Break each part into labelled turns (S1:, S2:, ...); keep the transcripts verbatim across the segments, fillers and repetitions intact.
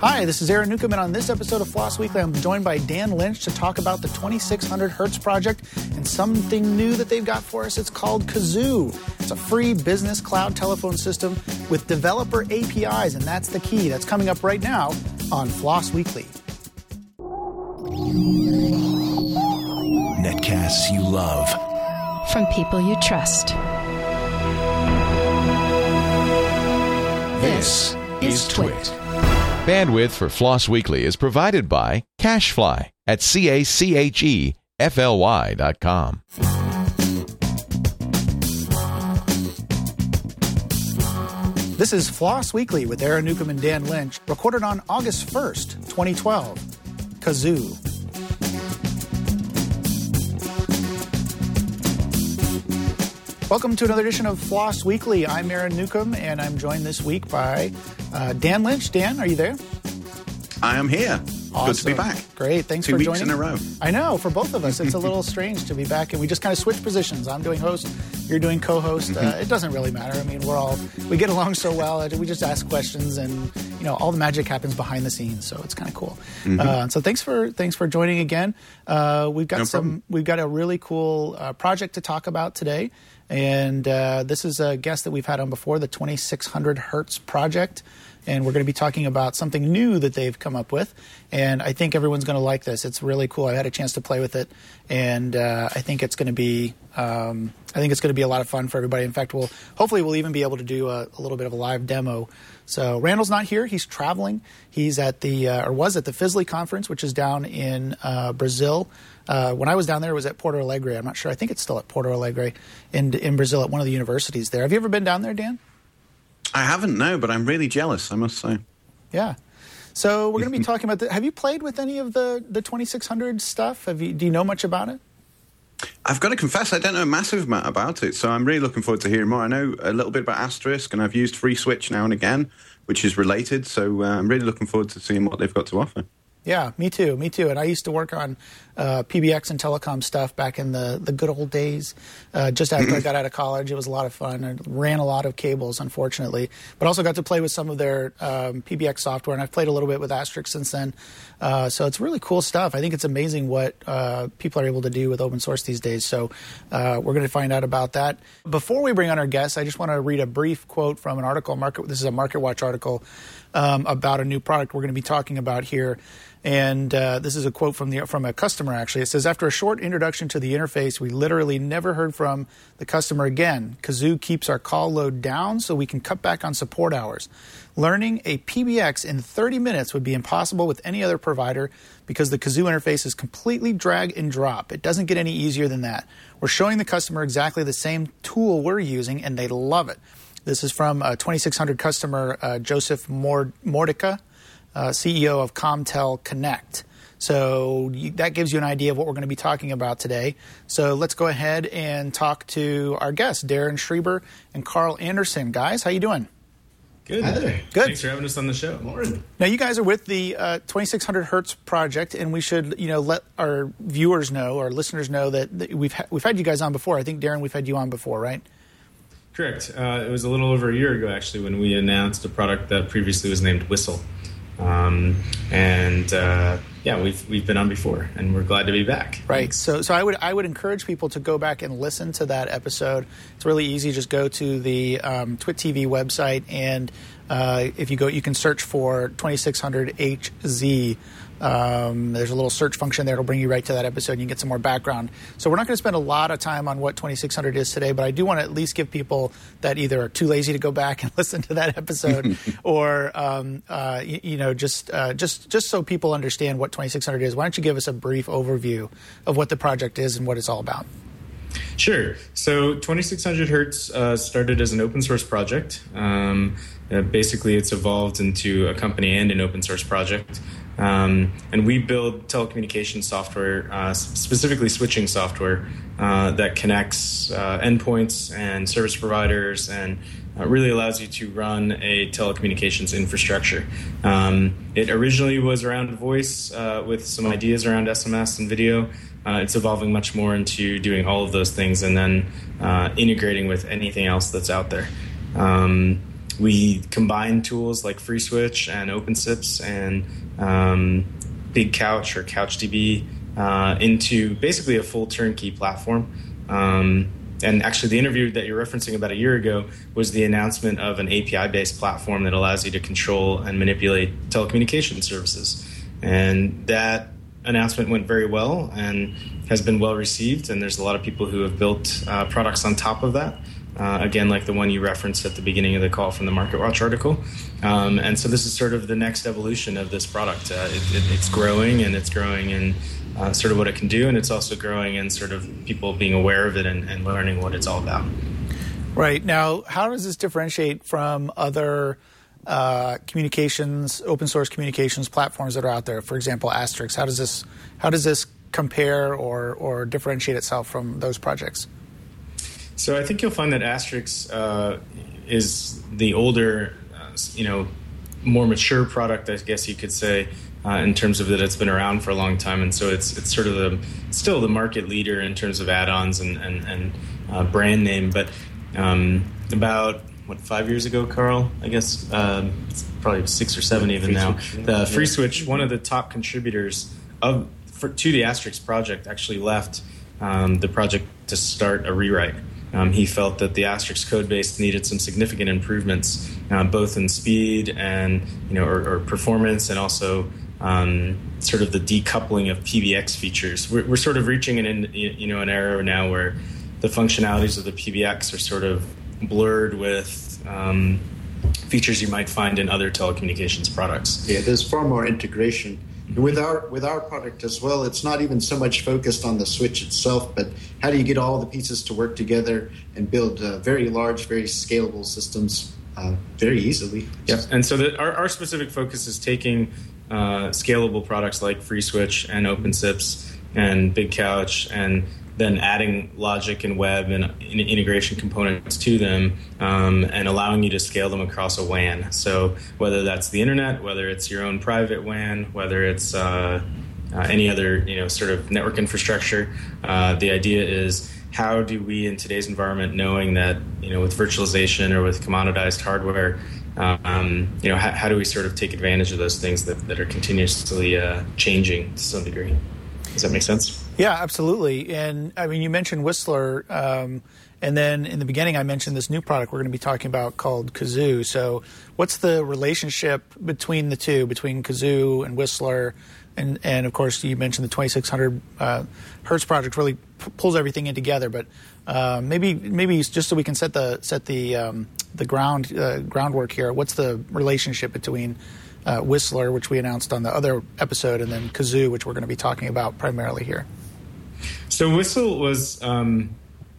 S1: Hi, this is Aaron Newcomb, and on this episode of Floss Weekly, I'm joined by Dan Lynch to talk about the twenty-six hundred hertz project and something new that they've got for us. It's called Kazoo. It's a free business cloud telephone system with developer A P Is, and that's the key. That's coming up right now on Floss Weekly.
S2: Netcasts you love.
S3: From people you trust.
S2: This is Twit.
S4: Bandwidth for Floss Weekly is provided by CacheFly at C A C H E F L Y dot com.
S1: This is Floss Weekly with Aaron Newcomb and Dan Lynch, recorded on August first, twenty twelve. Kazoo. Welcome to another edition of Floss Weekly. I'm Aaron Newcomb, and I'm joined this week by uh, Dan Lynch. Dan, are you there?
S5: I am here.
S1: Awesome.
S5: Good to be back.
S1: Great. Thanks
S5: Two
S1: for
S5: weeks
S1: joining.
S5: in a row.
S1: I know. For both of us, it's a little strange to be back, and we just kind of switch positions. I'm doing host. You're doing co-host.
S5: Mm-hmm.
S1: Uh, it doesn't really matter. I mean, we're all we get along so well. We just ask questions, and you know, all the magic happens behind the scenes. So it's kind of cool. Mm-hmm. Uh, so thanks for thanks for joining again. Uh, we've got
S5: no
S1: some.
S5: Problem.
S1: We've got a really cool uh, project to talk about today, and uh, this is a guest that we've had on before, the twenty-six hundred hertz project. And we're going to be talking about something new that they've come up with. And I think everyone's going to like this. It's really cool. I had a chance to play with it. And uh, I think it's going to be um, I think it's going to be a lot of fun for everybody. In fact, we'll hopefully we'll even be able to do a, a little bit of a live demo. So Randall's not here. He's traveling. He's at the uh, or was at the Fizzly conference, which is down in uh, Brazil. Uh, when I was down there, it was at Porto Alegre. I'm not sure. I think it's still at Porto Alegre in in Brazil at one of the universities there. Have you ever been down there, Dan?
S5: I haven't, no, but I'm really jealous, I must say.
S1: Yeah. So we're going to be talking about the, have you played with any of the, the twenty-six hundred stuff? Have you, do you know much about it?
S5: I've got to confess, I don't know a massive amount about it, so I'm really looking forward to hearing more. I know a little bit about Asterisk, and I've used FreeSwitch now and again, which is related, so uh, I'm really looking forward to seeing what they've got to offer.
S1: Yeah, me too, me too. And I used to work on uh, P B X and telecom stuff back in the, the good old days. Uh, just after I got out of college, it was a lot of fun. I ran a lot of cables, unfortunately, but also got to play with some of their um, P B X software, and I've played a little bit with Asterisk since then. Uh, so it's really cool stuff. I think it's amazing what uh, people are able to do with open source these days. So uh, we're going to find out about that. Before we bring on our guests, I just want to read a brief quote from an article. Market. This is a MarketWatch article um, about a new product we're going to be talking about here. And uh, this is a quote from the from a customer, actually. It says, after a short introduction to the interface, we literally never heard from the customer again. Kazoo keeps our call load down so we can cut back on support hours. Learning a P B X in thirty minutes would be impossible with any other provider because the Kazoo interface is completely drag and drop. It doesn't get any easier than that. We're showing the customer exactly the same tool we're using, and they love it. This is from a twenty-six hundred customer, uh, Joseph Mordica. Uh, C E O of Comtel Connect. So you, that gives you an idea of what we're going to be talking about today. So let's go ahead and talk to our guests, Darren Schreiber and Carl Anderson. Guys, how you doing?
S6: Good. Hi there.
S1: Good.
S6: Thanks for having us on the show. Morning.
S1: Now, you guys are with the uh, twenty-six hundred hertz project, and we should, you know, let our viewers know, our listeners know that, that we've ha- we've had you guys on before. I think, Darren, we've had you on before, right?
S6: Correct. Uh, it was a little over a year ago, actually, when we announced a product that previously was named Whistle. Um, and uh, yeah, we've we've been on before, and we're glad to be back.
S1: Right. So so I would I would encourage people to go back and listen to that episode. It's really easy. Just go to the um, Twit T V website, and uh, if you go, you can search for twenty-six hundred H Z. Um, there's a little search function there. It'll bring you right to that episode, and you can get some more background. So we're not going to spend a lot of time on what twenty-six hundred is today, but I do want to at least give people that either are too lazy to go back and listen to that episode, or um, uh, you, you know, just uh, just just so people understand what twenty-six hundred is. Why don't you give us a brief overview of what the project is and what it's all about?
S6: Sure. So twenty-six hundred hertz uh, started as an open source project. Um, uh, basically, it's evolved into a company and an open source project. Um, and we build telecommunications software, uh, specifically switching software, uh, that connects uh, endpoints and service providers and uh, really allows you to run a telecommunications infrastructure. Um, it originally was around voice uh, with some ideas around S M S and video. Uh, it's evolving much more into doing all of those things and then uh, integrating with anything else that's out there. Um, we combine tools like FreeSwitch and OpenSips and um, BigCouch or CouchDB uh, into basically a full turnkey platform. Um, and actually, the interview that you're referencing about a year ago was the announcement of an A P I-based platform that allows you to control and manipulate telecommunication services. And that announcement went very well and has been well received. And there's a lot of people who have built uh, products on top of that. Uh, again, like the one you referenced at the beginning of the call from the MarketWatch article. Um, and so this is sort of the next evolution of this product. Uh, it, it, it's growing, and it's growing in uh, sort of what it can do, and it's also growing in sort of people being aware of it and, and learning what it's all about.
S1: Right. Now, how does this differentiate from other uh, communications, open source communications platforms that are out there? For example, Asterisk. How does this how does this compare or or differentiate itself from those projects?
S6: So I think you'll find that Asterisk uh, is the older, uh, you know, more mature product, I guess you could say, uh, in terms of that it's been around for a long time, and so it's it's sort of the still the market leader in terms of add-ons and and, and uh, brand name. But um, about what five years ago, Carl, I guess uh, it's probably six or seven even now. The FreeSwitch, one of the top contributors of for, to the Asterisk project, actually left um, the project to start a rewrite. Um, he felt that the Asterisk code base needed some significant improvements, uh, both in speed and you know, or, or performance, and also um, sort of the decoupling of P B X features. We're, we're sort of reaching an you know an era now where the functionalities of the P B X are sort of blurred with um, features you might find in other telecommunications products.
S7: Yeah, there's far more integration. With our with our product as well, it's not even so much focused on the switch itself, but how do you get all the pieces to work together and build uh, very large, very scalable systems uh, very easily.
S6: Yep. And so the, our, our specific focus is taking uh, scalable products like FreeSwitch and OpenSips and BigCouch and then adding logic and web and integration components to them um, and allowing you to scale them across a W A N. So whether that's the internet, whether it's your own private W A N, whether it's uh, uh, any other you know sort of network infrastructure, uh, the idea is how do we in today's environment, knowing that you know with virtualization or with commoditized hardware, um, you know how, how do we sort of take advantage of those things that, that are continuously uh, changing to some degree? Does that make sense?
S1: Yeah, absolutely. And I mean, you mentioned Whistler, um, and then in the beginning I mentioned this new product we're going to be talking about called Kazoo. So what's the relationship between the two, between Kazoo and Whistler? And, and of course, you mentioned the twenty-six hundred uh, hertz project really p- pulls everything in together. But uh, maybe maybe just so we can set the set the um, the ground uh, groundwork here, what's the relationship between uh, Whistler, which we announced on the other episode, and then Kazoo, which we're going to be talking about primarily here?
S6: So Whistle was, um,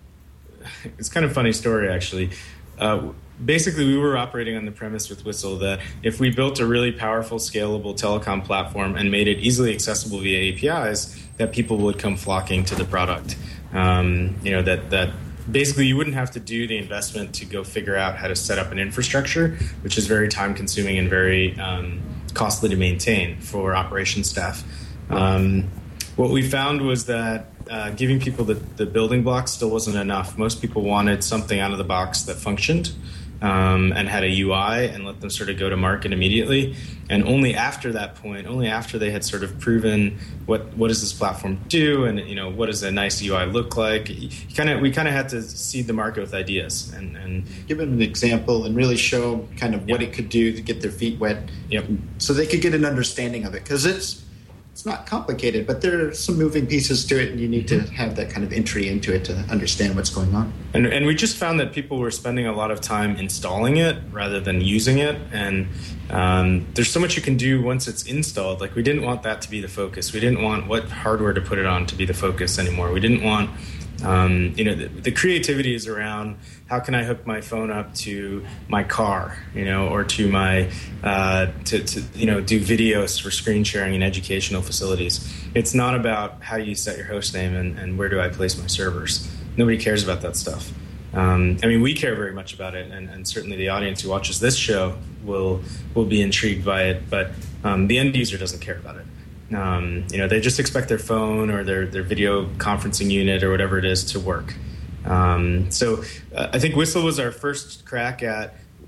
S6: it's kind of a funny story, actually. Uh, basically, we were operating on the premise with Whistle that if we built a really powerful, scalable telecom platform and made it easily accessible via A P Is, that people would come flocking to the product. Um, you know, that, that basically you wouldn't have to do the investment to go figure out how to set up an infrastructure, which is very time-consuming and very um, costly to maintain for operations staff. Um, what we found was that uh, giving people the, the building blocks still wasn't enough. Most people wanted something out of the box that functioned um, and had a U I and let them sort of go to market immediately. And only after that point, only after they had sort of proven what what does this platform do and you know what does a nice U I look like, you kind of we kind of had to seed the market with ideas and, and
S7: give them an example and really show them kind of what
S6: yep.
S7: it could do to get their feet wet,
S6: yep.
S7: so they could get an understanding of it, because it's. It's not complicated, but there are some moving pieces to it, and you need to have that kind of entry into it to understand what's going on.
S6: And, and we just found that people were spending a lot of time installing it rather than using it. And um, there's so much you can do once it's installed. Like, we didn't want that to be the focus. We didn't want what hardware to put it on to be the focus anymore. We didn't want, um, you know, the, the creativity is around how can I hook my phone up to my car, you know, or to my, uh, to, to, you know, do videos for screen sharing in educational facilities. It's not about how do you set your host name and, and where do I place my servers. Nobody cares about that stuff. Um, I mean, we care very much about it, and, and certainly the audience who watches this show will will be intrigued by it, but um, the end user doesn't care about it. Um, you know, they just expect their phone or their, their video conferencing unit or whatever it is to work. Um, so uh, I think Whistle was our first crack at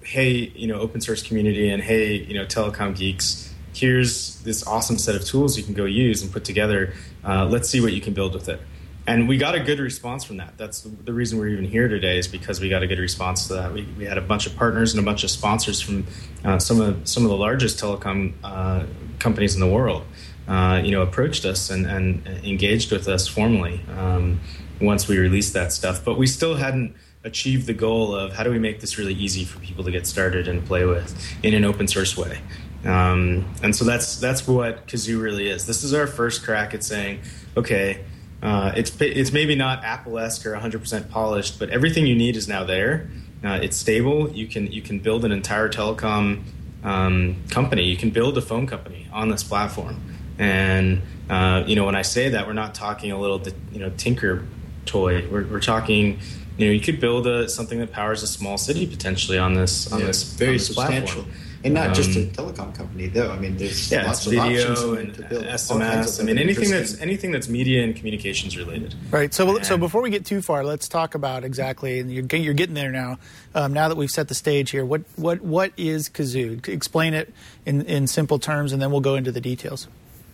S6: hey, you know, open source community, and hey, you know, telecom geeks, here's this awesome set of tools you can go use and put together. Uh, let's see what you can build with it. And we got a good response from that. That's the, the reason we're even here today, is because we got a good response to that. We, we had a bunch of partners and a bunch of sponsors from uh, some of some of the largest telecom uh, companies in the world. Uh, you know, approached us and, and engaged with us formally um, once we released that stuff. But we still hadn't achieved the goal of how do we make this really easy for people to get started and play with in an open source way. Um, and so that's that's what Kazoo really is. This is our first crack at saying, okay, Uh, it's it's maybe not Apple-esque or one hundred percent polished, but everything you need is now there. Uh, it's stable. You can you can build an entire telecom um, company. You can build a phone company on this platform. And uh, you know, when I say that, we're not talking a little you know tinker toy. We're we're talking. You know, you could build a something that powers a small city potentially on this on
S7: yeah,
S6: this
S7: very
S6: on this
S7: substantial.
S6: platform.
S7: And not
S6: Um,
S7: just a telecom company, though. I mean, there's
S6: Yeah,
S7: lots
S6: it's
S7: of options
S6: video
S7: to
S6: and
S7: build.
S6: S
S7: All
S6: M
S7: kinds
S6: S.
S7: of
S6: I mean, anything that's
S7: interesting-
S6: anything that's media and communications related.
S1: Right. So, so
S6: And-
S1: before we get too far, let's talk about exactly. And you're, you're getting there now. Um, now that we've set the stage here, what what what is Kazoo? Explain it in in simple terms, and then we'll go into the details.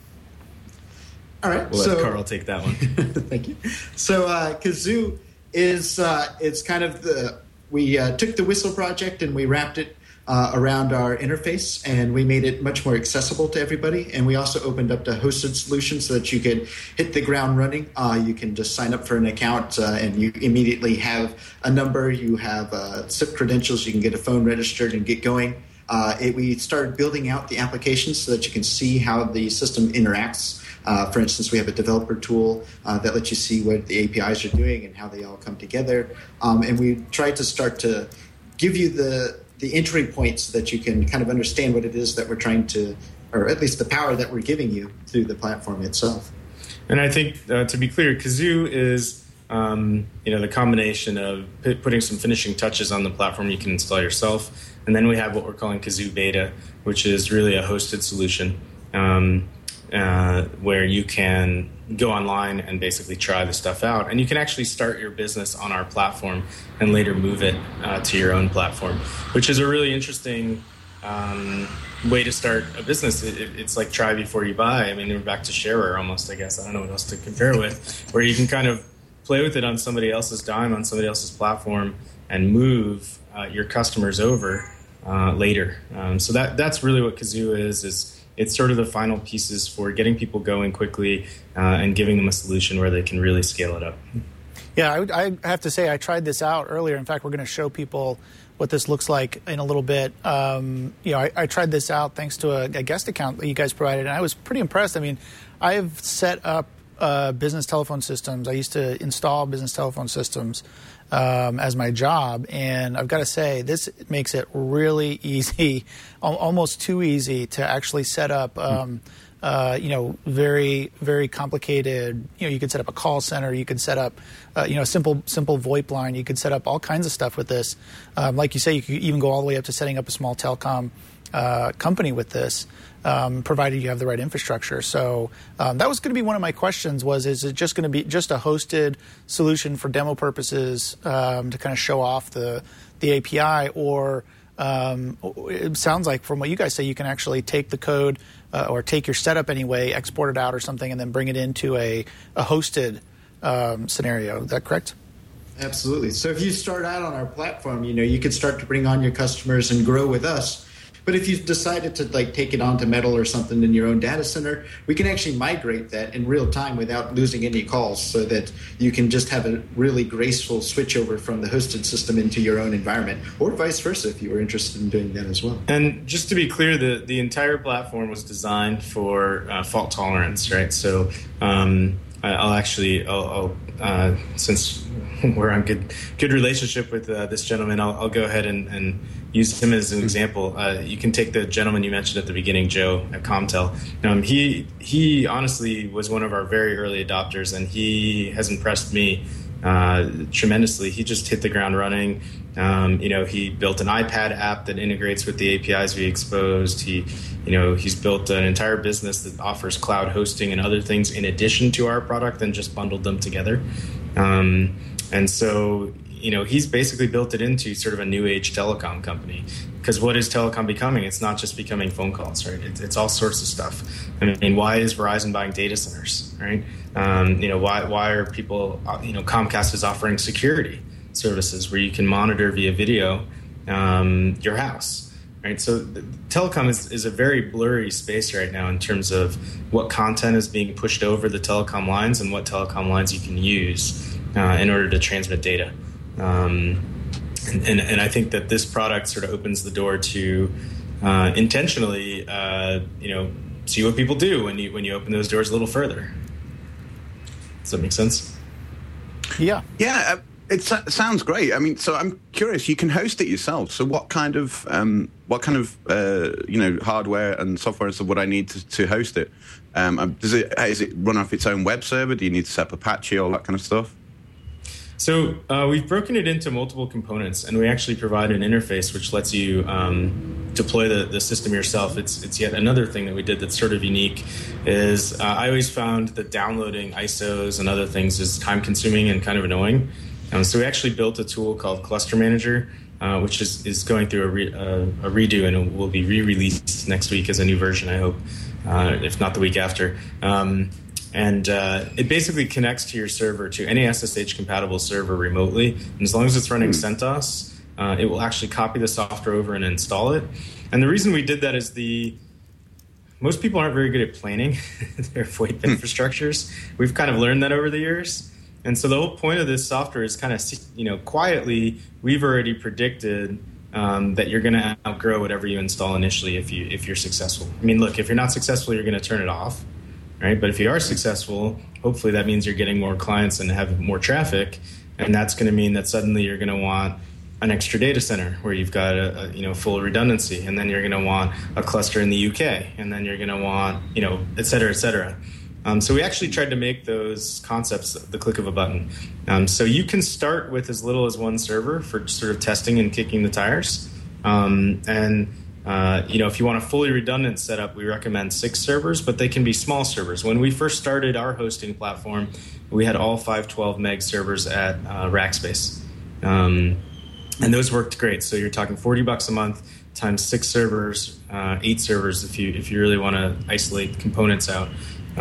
S7: All right.
S6: We'll
S7: so,
S6: let Carl take that one.
S7: Thank you. So uh, Kazoo is uh, it's kind of the we uh, took the Whistle project and we wrapped it uh, around our interface, and we made it much more accessible to everybody. And we also opened up the hosted solution so that you could hit the ground running. Uh, you can just sign up for an account uh, and you immediately have a number. You have uh, S I P credentials. You can get a phone registered and get going. Uh, it, we started building out the applications so that you can see how the system interacts. Uh, for instance, we have a developer tool uh, that lets you see what the A P Is are doing and how they all come together. Um, and we tried to start to give you the the entry points so that you can kind of understand what it is that we're trying to, or at least the power that we're giving you through the platform itself.
S6: And I think, uh, to be clear, Kazoo is um, you know the combination of p- putting some finishing touches on the platform you can install yourself, and then we have what we're calling Kazoo Beta, which is really a hosted solution. Um, Uh, where you can go online and basically try the stuff out. And you can actually start your business on our platform and later move it uh, to your own platform, which is a really interesting um, way to start a business. It, it, it's like try before you buy. I mean, we're back to Shareware almost, I guess. I don't know what else to compare with, where you can kind of play with it on somebody else's dime, on somebody else's platform, and move uh, your customers over uh, later. Um, so that that's really what Kazoo is, is it's sort of the final pieces for getting people going quickly uh, and giving them a solution where they can really scale it up.
S1: Yeah, I, would, I have to say I tried this out earlier. In fact, we're going to show people what this looks like in a little bit. Um, you know, I, I tried this out thanks to a, a guest account that you guys provided, and I was pretty impressed. I mean, I've set up uh, business telephone systems. I used to install business telephone systems um, as my job, and I've got to say, this makes it really easy, al- almost too easy to actually set up. Um, Uh, you know, very, very complicated. You know, you could set up a call center. You could set up, uh, you know, a simple, simple VoIP line. You could set up all kinds of stuff with this. Um, like you say, you could even go all the way up to setting up a small telecom uh, company with this, um, provided you have the right infrastructure. So um, that was going to be one of my questions: was is it just going to be just a hosted solution for demo purposes um, to kind of show off the the A P I, or Um, it sounds like from what you guys say, you can actually take the code uh, or take your setup anyway, export it out or something, and then bring it into a, a hosted um, scenario. Is that correct?
S7: Absolutely. So if you start out on our platform, you know, you could start to bring on your customers and grow with us. But if you decided to like take it onto Metal or something in your own data center, we can actually migrate that in real time without losing any calls, so that you can just have a really graceful switchover from the hosted system into your own environment, or vice versa if you were interested in doing that as well.
S6: And just to be clear, the, the entire platform was designed for uh, fault tolerance, right? So um, I'll actually, I'll, I'll uh, since we're on good good relationship with uh, this gentleman, I'll, I'll go ahead and, and use him as an example. Uh, you can take the gentleman you mentioned at the beginning, Joe at Comtel. Um, he he honestly was one of our very early adopters, and he has impressed me uh, tremendously. He just hit the ground running. Um, you know, he built an iPad app that integrates with the A P Is we exposed. He, you know, he's built an entire business that offers cloud hosting and other things in addition to our product, and just bundled them together. Um, and so, you know, he's basically built it into sort of a new age telecom company. Because what is telecom becoming? It's not just becoming phone calls, right? It's, it's all sorts of stuff. I mean, why is Verizon buying data centers, right? Um, you know, why why are people, you know, Comcast is offering security services where you can monitor via video um, your house, right? So telecom is, is a very blurry space right now in terms of what content is being pushed over the telecom lines and what telecom lines you can use uh, in order to transmit data. Um, and, and, and I think that this product sort of opens the door to uh, intentionally, uh, you know, see what people do when you when you open those doors a little further. Does that make sense?
S1: Yeah.
S5: Yeah. Uh, It sounds great. I mean, so I'm curious. You can host it yourself. So, what kind of um, what kind of uh, you know hardware and software and stuff would I need to, to host it? Um, does it is it run off its own web server? Do you need to set up Apache, all that kind of stuff?
S6: So uh, we've broken it into multiple components, and we actually provide an interface which lets you um, deploy the, the system yourself. It's it's yet another thing that we did that's sort of unique. Is uh, I always found that downloading I S Os and other things is time consuming and kind of annoying. Um, so we actually built a tool called Cluster Manager, uh, which is, is going through a, re, uh, a redo, and it will be re-released next week as a new version, I hope, uh, if not the week after. Um, and uh, it basically connects to your server, to any S S H-compatible server remotely. And as long as it's running CentOS, uh, it will actually copy the software over and install it. And the reason we did that is the most people aren't very good at planning their VoIP infrastructures. We've kind of learned that over the years. And so the whole point of this software is kind of, you know, quietly, we've already predicted um, that you're going to outgrow whatever you install initially if, you, if you're successful. I mean, look, if you're not successful, you're going to turn it off, right? But if you are successful, hopefully that means you're getting more clients and have more traffic. And that's going to mean that suddenly you're going to want an extra data center where you've got a, a you know full redundancy. And then you're going to want a cluster in the U K. And then you're going to want, you know, et cetera, et cetera. Um, so we actually tried to make those concepts the click of a button. Um, so you can start with as little as one server for sort of testing and kicking the tires. Um, and, uh, you know, if you want a fully redundant setup, we recommend six servers, but they can be small servers. When we first started our hosting platform, we had all five twelve meg servers at uh, Rackspace. Um, and those worked great. So you're talking forty bucks a month times six servers, uh, eight servers if you if you really want to isolate components out.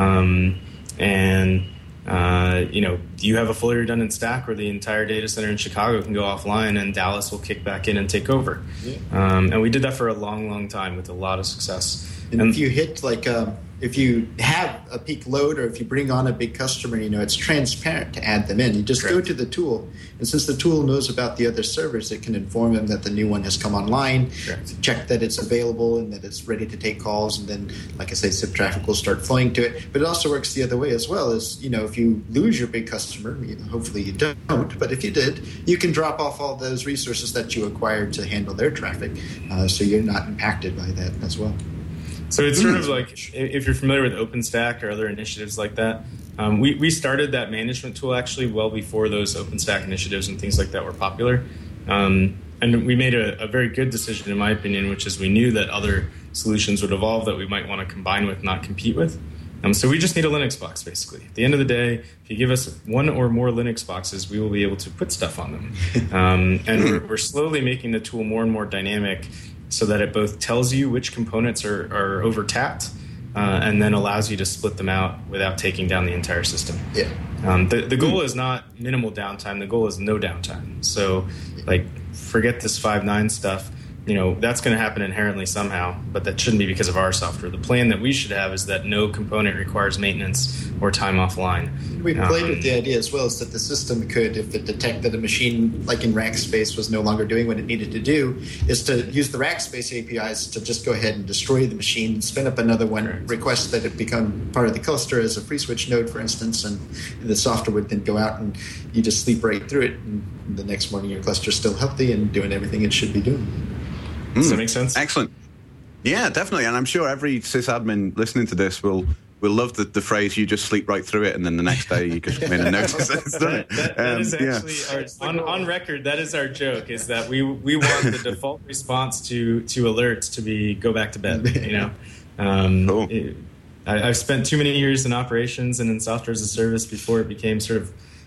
S6: Um, and, uh, you know, you have a fully redundant stack where the entire data center in Chicago can go offline and Dallas will kick back in and take over. Yeah. Um, and we did that for a long, long time with a lot of success.
S7: And, and if you hit like, um, if you have a peak load or if you bring on a big customer, you know, it's transparent to add them in. You just Correct. Go to the tool. And since the tool knows about the other servers, it can inform them that the new one has come online, Correct. Check that it's available and that it's ready to take calls. And then, like I say, S I P traffic will start flowing to it. But it also works the other way as well. As, you know, if you lose your big customer, you know, hopefully you don't, but if you did, you can drop off all those resources that you acquired to handle their traffic. Uh, so you're not impacted by that as well.
S6: So it's sort of like, if you're familiar with OpenStack or other initiatives like that, um, we, we started that management tool actually well before those OpenStack initiatives and things like that were popular. Um, and we made a, a very good decision, in my opinion, which is we knew that other solutions would evolve that we might want to combine with, not compete with. Um, so we just need a Linux box, basically. At the end of the day, if you give us one or more Linux boxes, we will be able to put stuff on them. Um, and we're, we're slowly making the tool more and more dynamic so that it both tells you which components are, are over-tapped uh, and then allows you to split them out without taking down the entire system.
S7: Yeah.
S6: Um, the, the goal is not minimal downtime. The goal is no downtime. So, like, forget this five nine stuff. You know, that's going to happen inherently somehow, but that shouldn't be because of our software. The plan that we should have is that no component requires maintenance or time offline.
S7: We played um, with the idea as well is that the system could, if it detected a machine like in Rackspace was no longer doing what it needed to do, is to use the Rackspace A P Is to just go ahead and destroy the machine, spin up another one, right. request that it become part of the cluster as a FreeSwitch node, for instance, and the software would then go out and you just sleep right through it. And the next morning your cluster's still healthy and doing everything it should be doing.
S6: Does that make sense?
S5: Excellent. Yeah, definitely. And I'm sure every sysadmin listening to this will will love the, the phrase, you just sleep right through it, and then the next day you just come in and notice it.
S6: that, that, that um, is actually, yeah. our, on, on record, that is our joke, is that we we want the default response to, to alerts to be go back to bed, you know? Um,
S5: cool.
S6: it, I, I've spent too many years in operations and in software as a service before it became sort of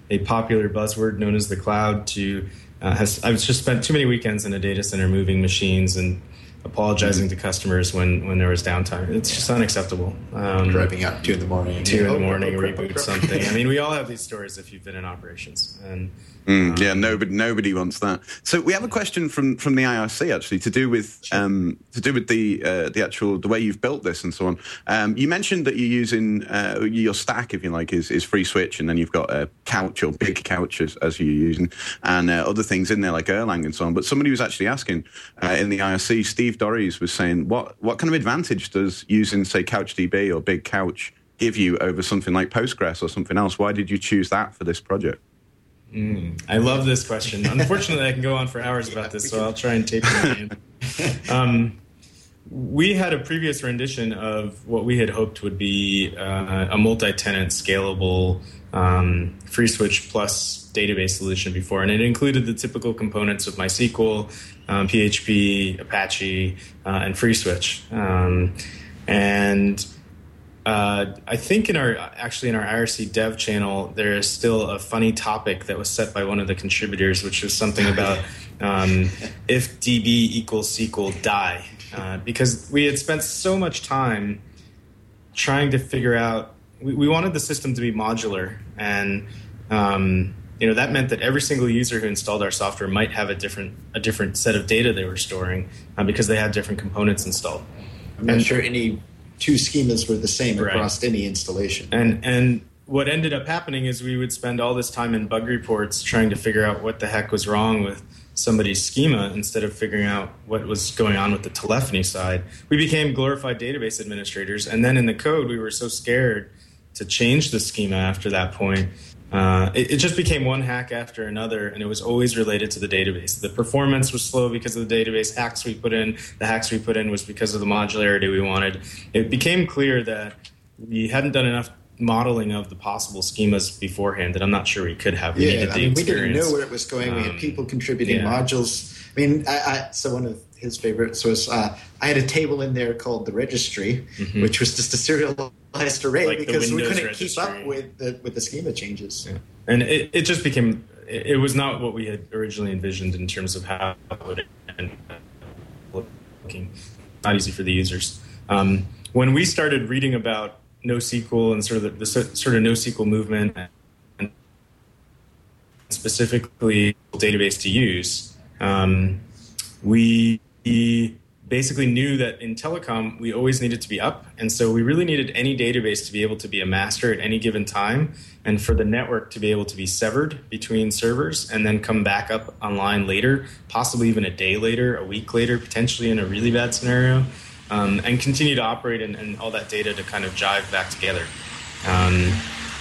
S6: a popular buzzword known as the cloud to uh, has I've just spent too many weekends in a data center moving machines and apologizing to customers when, when there was downtime. It's just unacceptable. Um,
S7: Driving out two in the morning.
S6: Two in the
S7: Oh,
S6: morning,
S7: oh, crap, oh,
S6: reboot
S7: crap.
S6: something. I mean, we all have these stories if you've been in operations. And
S5: Mm, yeah, nobody nobody wants that. So we have a question from, from the I R C actually to do with um, to do with the uh, the actual the way you've built this and so on. Um, you mentioned that you're using uh, your stack, if you like, is, is FreeSwitch, and then you've got a couch or big couch as, as you're using, and uh, other things in there like Erlang and so on. But somebody was actually asking uh, in the I R C, Steve Dorries was saying, what what kind of advantage does using say CouchDB or Big Couch give you over something like Postgres or something else? Why did you choose that for this project?
S6: Mm, I love this question. Unfortunately, I can go on for hours about this, so I'll try and tape it in. Um, we had a previous rendition of what we had hoped would be uh, a multi-tenant, scalable um, FreeSwitch plus database solution before, and it included the typical components of MySQL, um, P H P, Apache, uh, and FreeSwitch. Um, and Uh, I think in our actually in our I R C dev channel, there is still a funny topic that was set by one of the contributors, which was something about um, if D B equals S Q L die, uh, because we had spent so much time trying to figure out. We, we wanted the system to be modular, and um, you know that meant that every single user who installed our software might have a different a different set of data they were storing uh, because they had different components installed.
S7: I'm not sure any two schemas were the same
S6: Right.
S7: across any installation.
S6: And and what ended up happening is we would spend all this time in bug reports trying to figure out what the heck was wrong with somebody's schema instead of figuring out what was going on with the telephony side. We became glorified database administrators, and then in the code we were so scared to change the schema after that point. Uh, it, it just became one hack after another, and it was always related to the database. The performance was slow because of the database hacks we put in. The hacks we put in was because of the modularity we wanted. It became clear that we hadn't done enough modeling of the possible schemas beforehand, and I'm not sure we could have. We
S7: yeah,
S6: needed
S7: I
S6: the
S7: mean, we
S6: experience.
S7: didn't know where it was going. We had
S6: Um,
S7: people contributing
S6: yeah.
S7: modules. I mean, I, I, so one of his favorites was uh, I had a table in there called the registry,
S6: Mhm.
S7: which was just a serialized array
S6: Like the
S7: because we
S6: Windows
S7: couldn't keep up
S6: registry.
S7: with the with the schema changes.
S6: Yeah. And it, it just became, it, it was not what we had originally envisioned in terms of how it would end up looking. Not easy for the users. Um, when we started reading about NoSQL and sort of the, the so- sort of NoSQL movement and specifically database to use, um, we basically knew that in telecom we always needed to be up, and so we really needed any database to be able to be a master at any given time, and for the network to be able to be severed between servers and then come back up online later, possibly even a day later, a week later, potentially in a really bad scenario, um, and continue to operate and, and all that data to kind of jive back together. Um,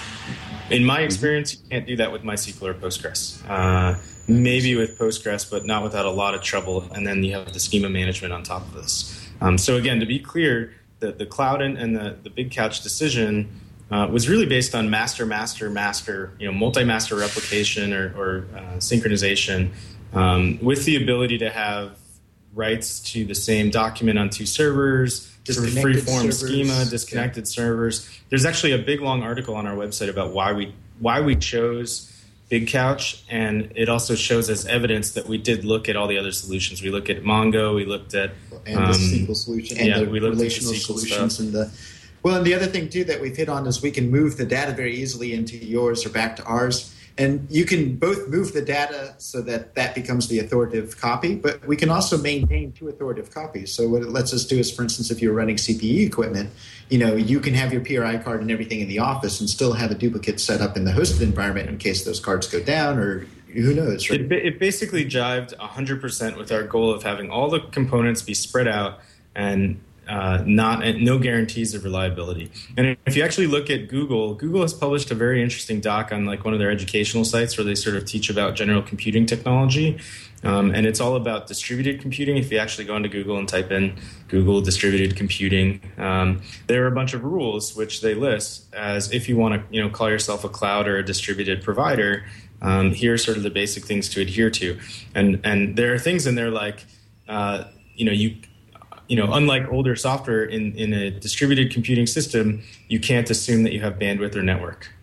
S6: in my experience, you can't do that with MySQL or Postgres. Uh, maybe with Postgres, but not without a lot of trouble. And then you have the schema management on top of this. Um, so again, to be clear, the, the cloud and, and the, the Big Couch decision uh, was really based on master, master, master, you know, multi-master replication or, or uh, synchronization um, with the ability to have writes to the same document on two servers, sort of
S7: Disconnected
S6: free-form
S7: servers.
S6: schema, disconnected servers. There's actually a big, long article on our website about why we why we chose Big Couch, and it also shows as evidence that we did look at all the other solutions. We looked at Mongo, we looked at
S7: and
S6: um,
S7: the S Q L solution and
S6: yeah,
S7: the
S6: we looked at the
S7: relational
S6: S Q L
S7: solutions
S6: stuff.
S7: and the well, and the other thing too that we've hit on is we can move the data very easily into yours or back to ours, and you can both move the data so that that becomes the authoritative copy, but we can also maintain two authoritative copies. So what it lets us do is, for instance, if you're running C P E equipment, you know, you can have your P R I card and everything in the office and still have a duplicate set up in the hosted environment in case those cards go down, or who knows, right?
S6: It, ba- it basically jived one hundred percent with our goal of having all the components be spread out and uh, not and no guarantees of reliability. And if you actually look at Google, Google has published a very interesting doc on like one of their educational sites where they sort of teach about general computing technology. Um, and it's all about distributed computing. If you actually go into Google and type in Google distributed computing, um, there are a bunch of rules which they list as if you want to, you know, call yourself a cloud or a distributed provider. Um, here are sort of the basic things to adhere to, and and there are things in there like, uh, you know, you. You know, unlike older software in, in a distributed computing system, you can't assume that you have bandwidth or network.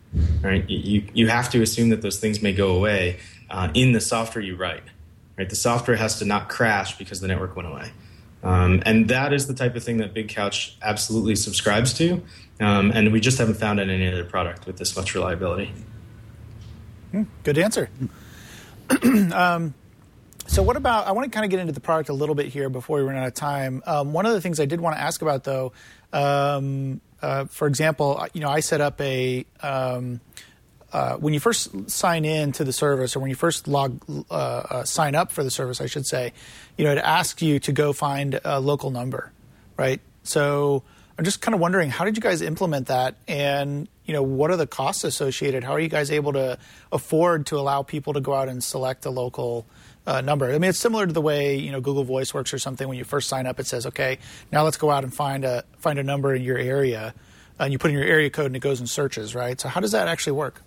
S6: right? You you have to assume that those things may go away uh, in the software you write, right? The software has to not crash because the network went away. Um, and that is the type of thing that BigCouch absolutely subscribes to. Um, and we just haven't found it in any other product with this much reliability.
S1: Good answer. um, so what about, I want to kind of get into the product a little bit here before we run out of time. Um, one of the things I did want to ask about, though, um, uh, for example, you know, I set up a, um, uh, when you first sign in to the service, or when you first log, uh, uh, sign up for the service, I should say, you know, it asks you to go find a local number, right? So I'm just kind of wondering, how did you guys implement that? And, you know, what are the costs associated? How are you guys able to afford to allow people to go out and select a local uh, number? I mean, it's similar to the way, you know, Google Voice works or something. When you first sign up, it says, okay, now let's go out and find a find a number in your area. And you put in your area code and it goes and searches, right? So how does that actually work?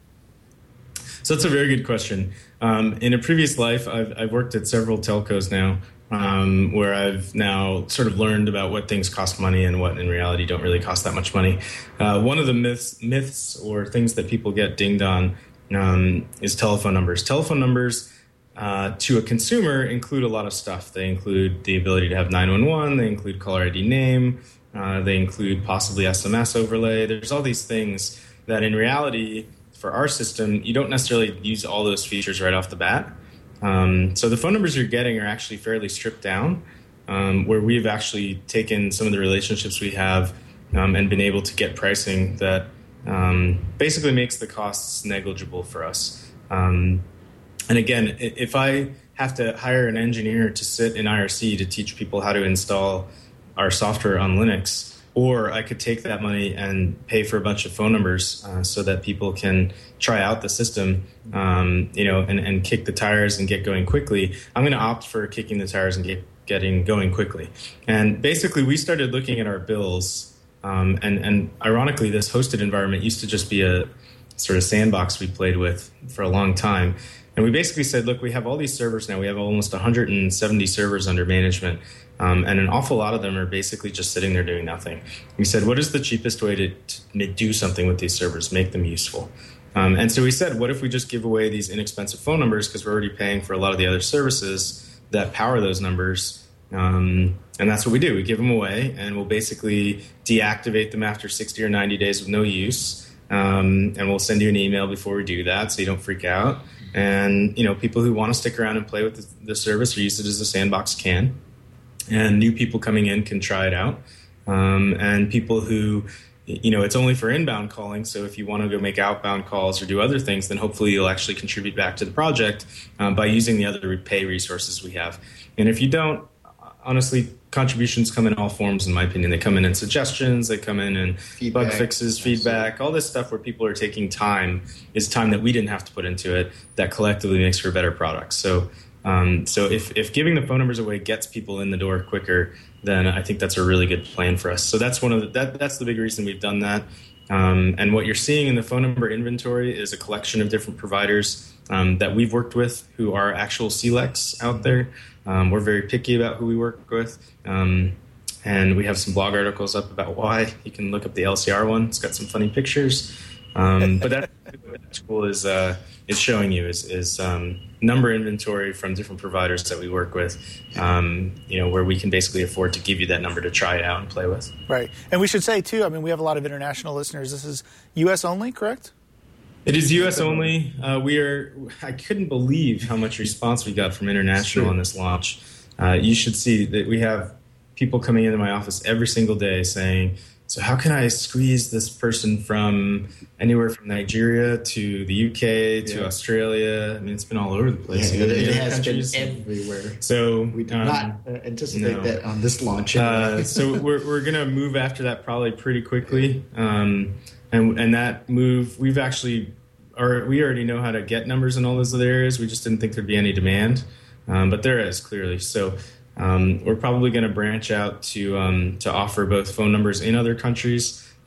S6: So that's a very good question. Um, in a previous life, I've, I've worked at several telcos now, um, where I've now sort of learned about what things cost money and what in reality don't really cost that much money. Uh, one of the myths, myths or things that people get dinged on um, is telephone numbers. Telephone numbers uh, to a consumer include a lot of stuff. They include the ability to have nine one one. They include caller I D name. Uh, they include possibly S M S overlay. There's all these things that in reality, for our system, you don't necessarily use all those features right off the bat. Um, so the phone numbers you're getting are actually fairly stripped down, um, where we've actually taken some of the relationships we have um, and been able to get pricing that um, basically makes the costs negligible for us. Um, and again, if I have to hire an engineer to sit in I R C to teach people how to install our software on Linux, or I could take that money and pay for a bunch of phone numbers uh, so that people can try out the system, um, you know, and, and kick the tires and get going quickly. I'm going to opt for kicking the tires and get getting going quickly. And basically, we started looking at our bills, um, and, and ironically, this hosted environment used to just be a sort of sandbox we played with for a long time. And we basically said, look, we have all these servers now. We have almost one hundred seventy servers under management. Um, and an awful lot of them are basically just sitting there doing nothing. We said, what is the cheapest way to, to do something with these servers, make them useful? Um, and so we said, what if we just give away these inexpensive phone numbers, because we're already paying for a lot of the other services that power those numbers. Um, and that's what we do. We give them away, and we'll basically deactivate them after sixty or ninety days with no use. Um, and we'll send you an email before we do that so you don't freak out. And, you know, people who want to stick around and play with the, the service or use it as a sandbox can. And new people coming in can try it out. Um, and people who, you know, it's only for inbound calling. So if you want to go make outbound calls or do other things, then hopefully you'll actually contribute back to the project um, by using the other pay resources we have. And if you don't, honestly, contributions come in all forms, in my opinion. They come in in suggestions, they come in in feedback, bug fixes, feedback, all this stuff where people are taking time is time that we didn't have to put into it that collectively makes for a better product. So Um, so if, if giving the phone numbers away gets people in the door quicker, then I think that's a really good plan for us. So that's one of the, that, that's the big reason we've done that. Um, and what you're seeing in the phone number inventory is a collection of different providers um, that we've worked with who are actual C L E Cs out there. Um, we're very picky about who we work with. Um, and we have some blog articles up about why. You can look up the L C R one. It's got some funny pictures. Um, but that, that's cool is, uh, is showing you is, is um, number inventory from different providers that we work with, um, you know, where we can basically afford to give you that number to try it out and play with.
S1: Right. And we should say, too, I mean, we have a lot of international listeners. This is U S only, correct?
S6: It is U S only. Uh, we are. I couldn't believe how much response we got from international on this launch. Uh, you should see that we have people coming into my office every single day saying, so how can I squeeze this person from anywhere from Nigeria to the U K to yeah. Australia? I mean, it's been all over the place.
S7: Yeah, it, it has countries. been everywhere.
S6: So
S7: we did um, not uh, anticipate
S6: no.
S7: that on this launch.
S6: Uh, so we're we're going to move after that probably pretty quickly. Um, and and that move, we've actually, or we already know how to get numbers in all those other areas. We just didn't think there'd be any demand, um, but there is clearly. So. Um, we're probably going to branch out to um, to offer both phone numbers in other countries,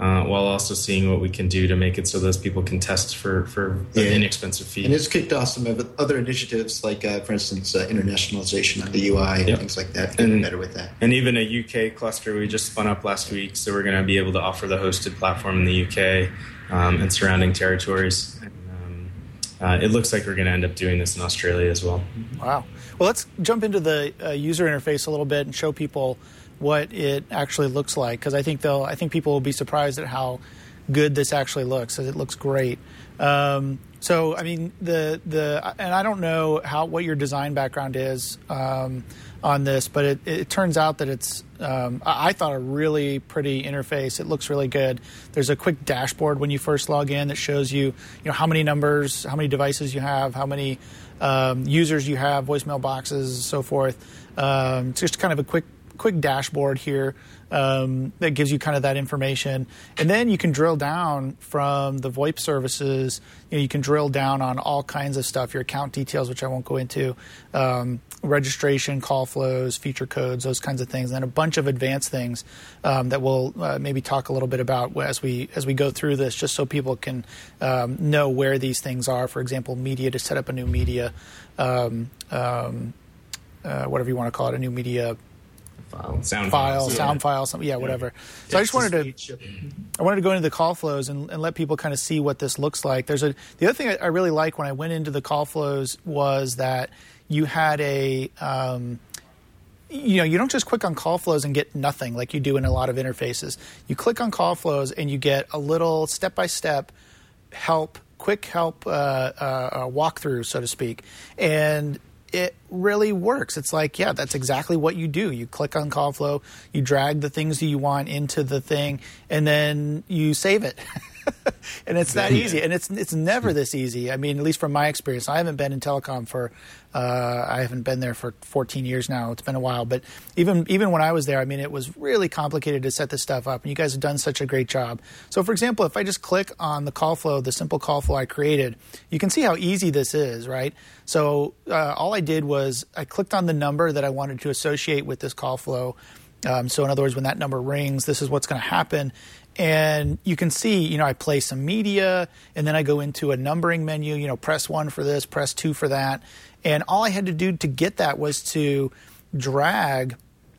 S6: uh, while also seeing what we can do to make it so those people can test for, for
S7: Yeah.
S6: an inexpensive fee.
S7: And it's kicked off some of other initiatives, like, uh, for instance, uh, internationalization of the U I and
S6: Yep.
S7: things like that, getting
S6: And-
S7: better with that.
S6: And even a U K cluster we just spun up last week, so we're going to be able to offer the hosted platform in the U K um, and surrounding territories. And, um, uh, it looks like we're going to end up doing this in Australia as well.
S1: Wow. Well, let's jump into the uh, user interface a little bit and show people what it actually looks like, because I think they'll. I think people will be surprised at how good this actually looks. It looks great. Um, so, I mean, the the and I don't know how what your design background is um, on this, but it, it turns out that it's. Um, I, I thought a really pretty interface. It looks really good. There's a quick dashboard when you first log in that shows you, you know, how many numbers, how many devices you have, how many um, users you have, voicemail boxes, so forth. Um, it's just kind of a quick. quick dashboard here um, that gives you kind of that information. And then you can drill down from the VoIP services. You know, you can drill down on all kinds of stuff, your account details, which I won't go into, um, registration, call flows, feature codes, those kinds of things, and then a bunch of advanced things um, that we'll uh, maybe talk a little bit about as we as we go through this, just so people can um, know where these things are. For example, media, to set up a new media, um, um, uh, whatever you want to call it, a new media
S6: File, sound
S1: file,
S6: files,
S1: sound
S6: yeah.
S1: file, something, yeah, whatever. So I just wanted to, I wanted to go into the call flows and, and let people kind of see what this looks like. There's a the other thing I, I really like when I went into the call flows was that you had a, um, you know, you don't just click on call flows and get nothing like you do in a lot of interfaces. You click on call flows and you get a little step by step help, quick help uh, uh, uh, walkthrough, so to speak, and it really works. It's like, yeah, that's exactly what you do. You click on call flow, you drag the things that you want into the thing, and then you save it. And it's that easy. And it's it's never this easy. I mean, at least from my experience. I haven't been in telecom for, uh, I haven't been there for fourteen years now. It's been a while. But even even when I was there, I mean, it was really complicated to set this stuff up. And you guys have done such a great job. So, for example, if I just click on the call flow, the simple call flow I created, you can see how easy this is, right? So uh, all I did was I clicked on the number that I wanted to associate with this call flow. Um, so in other words, when that number rings, this is what's going to happen. And you can see, you know, I play some media, and then I go into a numbering menu, you know, press one for this, press two for that. And all I had to do to get that was to drag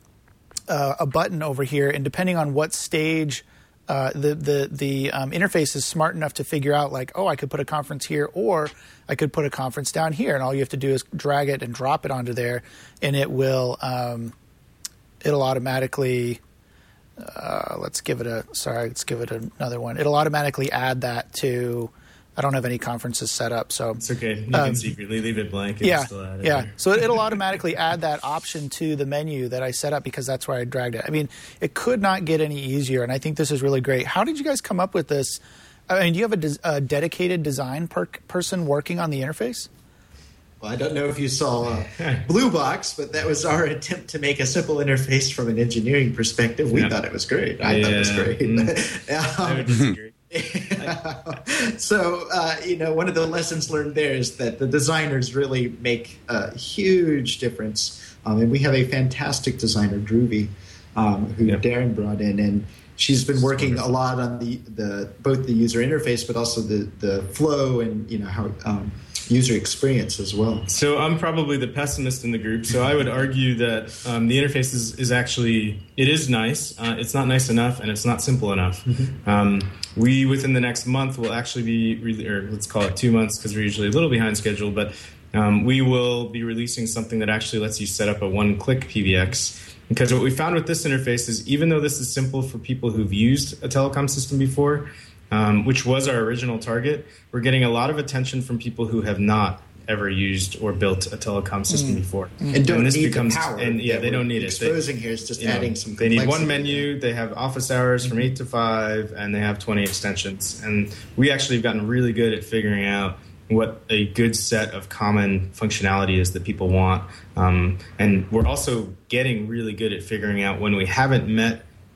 S1: uh, a button over here, and depending on what stage uh, the the the um, interface is smart enough to figure out, like, oh, I could put a conference here, or I could put a conference down here, and all you have to do is drag it and drop it onto there, and it will um, it'll automatically. Uh, let's give it a, sorry, let's give it another one. It'll automatically add that to, I don't have any conferences set up, so.
S6: It's okay. You
S1: um,
S6: can secretly leave it blank and
S1: yeah,
S6: still add it
S1: yeah.
S6: there.
S1: So it'll automatically add that option to the menu that I set up because that's where I dragged it. I mean, it could not get any easier, and I think this is really great. How did you guys come up with this? I mean, do you have a, des- a dedicated design per- person working on the interface?
S7: Well, I don't know if you saw uh, Blue Box, but that was our attempt to make a simple interface from an engineering perspective. We
S6: Yeah.
S7: thought it was great. I thought it was
S6: Yeah.
S7: great.
S6: Mm. I would disagree.
S7: So, uh, you know, one of the lessons learned there is that the designers really make a huge difference. Um, and we have a fantastic designer, Droovy, um, who
S6: Yep.
S7: Darren brought in, and she's been working a lot on the, the both the user interface, but also the, the flow and, you know, how um, user experience as well.
S6: So I'm probably the pessimist in the group. So I would argue that um, the interface is, is actually, it is nice. Uh, it's not nice enough, and it's not simple enough. Mm-hmm. Um, we, within the next month, will actually be, re- or let's call it two months because we're usually a little behind schedule, but um, we will be releasing something that actually lets you set up a one-click P B X. Because what we found with this interface is even though this is simple for people who've used a telecom system before, Um, which was our original target, we're getting a lot of attention from people who have not ever used or built a telecom system mm. before.
S7: And don't
S6: and this
S7: need
S6: becomes,
S7: the power.
S6: And yeah, they don't need it.
S7: Exposing
S6: they,
S7: here is just
S6: you know,
S7: adding some
S6: They
S7: complexity.
S6: need one menu, they have office hours mm-hmm. from eight to five, and they have twenty extensions. And we actually have gotten really good at figuring out what a good set of common functionality is that people want. Um, and we're also getting really good at figuring out when we haven't met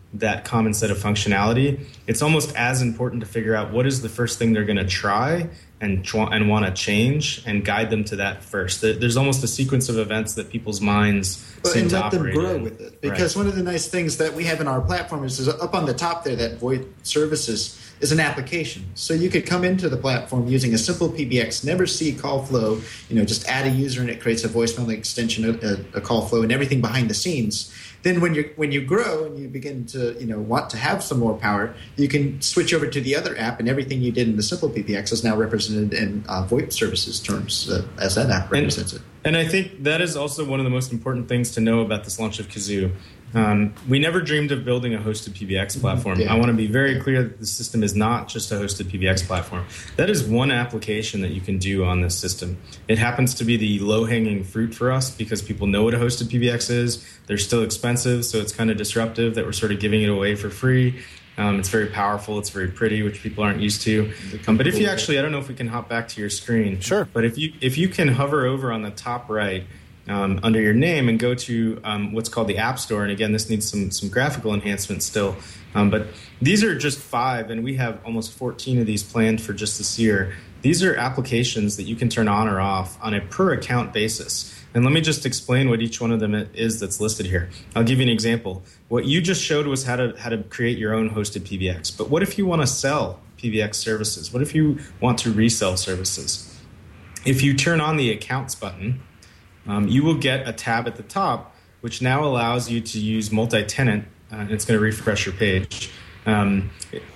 S6: that common set of functionality, it's almost as important to figure out what is the first thing they're going to try and tr- and want to change, and guide them to that first. There's almost a sequence of events that people's minds
S7: well,
S6: seem
S7: and
S6: to
S7: let them
S6: operate
S7: grow
S6: in.
S7: with it. Because right. one of the nice things that we have in our platform is, is up on the top there, that VoIP services is an application. So you could come into the platform using a simple P B X, never see call flow, you know, just add a user and it creates a voicemail extension, a, a call flow, and everything behind the scenes. Then when you when you grow and you begin to, you know, want to have some more power, you can switch over to the other app, and everything you did in the simple P B X is now represented in uh, VoIP services terms uh, as that app represents
S6: and,
S7: it.
S6: And I think that is also one of the most important things to know about this launch of Kazoo. Um, we never dreamed of building a hosted P B X platform. Yeah. I want to be very clear that the system is not just a hosted P B X platform. That is one application that you can do on this system. It happens to be the low-hanging fruit for us because people know what a hosted P B X is. They're still expensive, so it's kind of disruptive that we're sort of giving it away for free. Um, it's very powerful. It's very pretty, which people aren't used to. Um, but if you actually, I don't know if we can hop back to your screen.
S1: Sure.
S6: But if you if you can hover over on the top right, Um, under your name and go to um, what's called the App Store. And again, this needs some some graphical enhancement still. Um, but these are just five, and we have almost fourteen of these planned for just this year. These are applications that you can turn on or off on a per-account basis. And let me just explain what each one of them is that's listed here. I'll give you an example. What you just showed was how to how to create your own hosted P B X. But what if you want to sell P B X services? What if you want to resell services? If you turn on the Accounts button, Um, you will get a tab at the top, which now allows you to use multi-tenant, uh, and it's going to refresh your page. Um,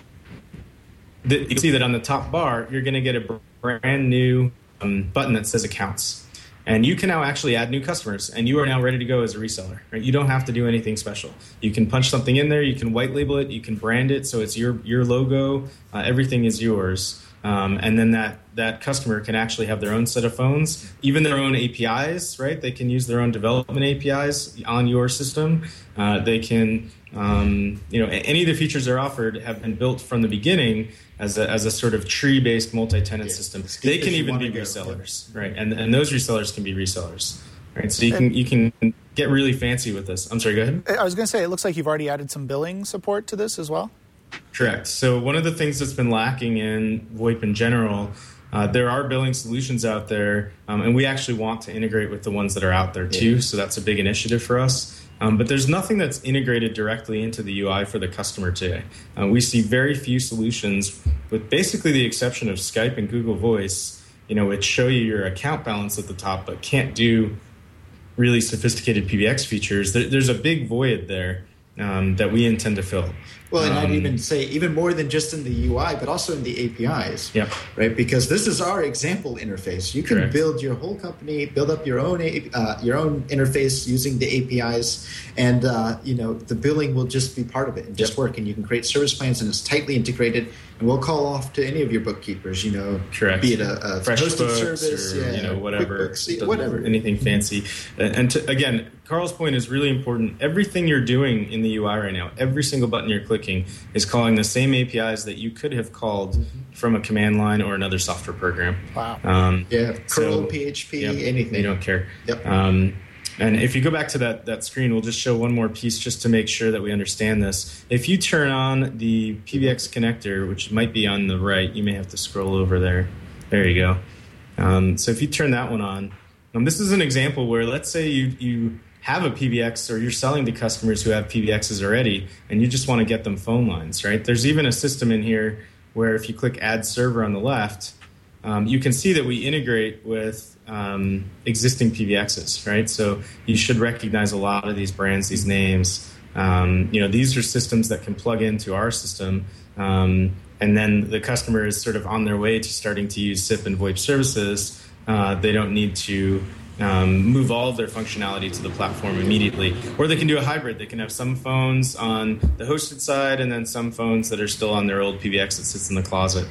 S6: the, you can see that on the top bar, you're going to get a brand new um, button that says Accounts. And you can now actually add new customers, and you are now ready to go as a reseller. Right? You don't have to do anything special. You can punch something in there, you can white label it, you can brand it, so it's your, your logo, uh, everything is yours. Um, and then that, that customer can actually have their own set of phones, even their own A P Is, right? They can use their own development A P Is on your system. Uh, they can, um, you know, any of the features they're offered have been built from the beginning as a, as a sort of tree-based multi-tenant yeah, system. They can even be resellers, go. right? And and those resellers can be resellers, right? So you can you can get really fancy with this. I'm sorry, go ahead.
S1: I was going to say, it looks like you've already added some billing support to this as well.
S6: Correct. So one of the things that's been lacking in VoIP in general, uh, there are billing solutions out there, um, and we actually want to integrate with the ones that are out there too. Yeah. So that's a big initiative for us. Um, but there's nothing that's integrated directly into the U I for the customer today. Uh, we see very few solutions, with basically the exception of Skype and Google Voice, you know, which show you your account balance at the top, but can't do really sophisticated P B X features. There, there's a big void there um, that we intend to fill.
S7: Well, and
S6: um,
S7: I'd even say even more than just in the U I, but also in the A P Is,
S6: yep.
S7: right? Because this is our example interface. You can
S6: Correct.
S7: build your whole company, build up your own uh, your own interface using the A P Is, and uh, you know the billing will just be part of it and just
S6: yep.
S7: work. And you can create service plans, and it's tightly integrated. And we'll call off to any of your bookkeepers, you know,
S6: Correct.
S7: be it a, a hosted service,
S6: or,
S7: yeah,
S6: you know, whatever,
S7: QuickBooks, whatever,
S6: anything fancy. And to, again, Carl's point is really important. Everything you're doing in the U I right now, every single button you're clicking is calling the same A P Is that you could have called mm-hmm. from a command line or another software program.
S1: Wow.
S6: Um,
S7: yeah, curl,
S6: so,
S7: P H P,
S6: yep,
S7: anything.
S6: They don't care.
S7: Yep.
S6: Um, and if you go back to that, that screen, we'll just show one more piece just to make sure that we understand this. If you turn on the P B X connector, which might be on the right, you may have to scroll over there. There you go. Um, so if you turn that one on, um, this is an example where let's say you you have a P B X or you're selling to customers who have P B Xs already and you just want to get them phone lines, right? There's even a system in here where if you click Add Server on the left, um, you can see that we integrate with um, existing P B Xs, right? So you should recognize a lot of these brands, these names. Um, you know, these are systems that can plug into our system, um, and then the customer is sort of on their way to starting to use S I P and VoIP services. Uh, they don't need to um, move all of their functionality to the platform immediately. Or they can do a hybrid. They can have some phones on the hosted side and then some phones that are still on their old P B X that sits in the closet.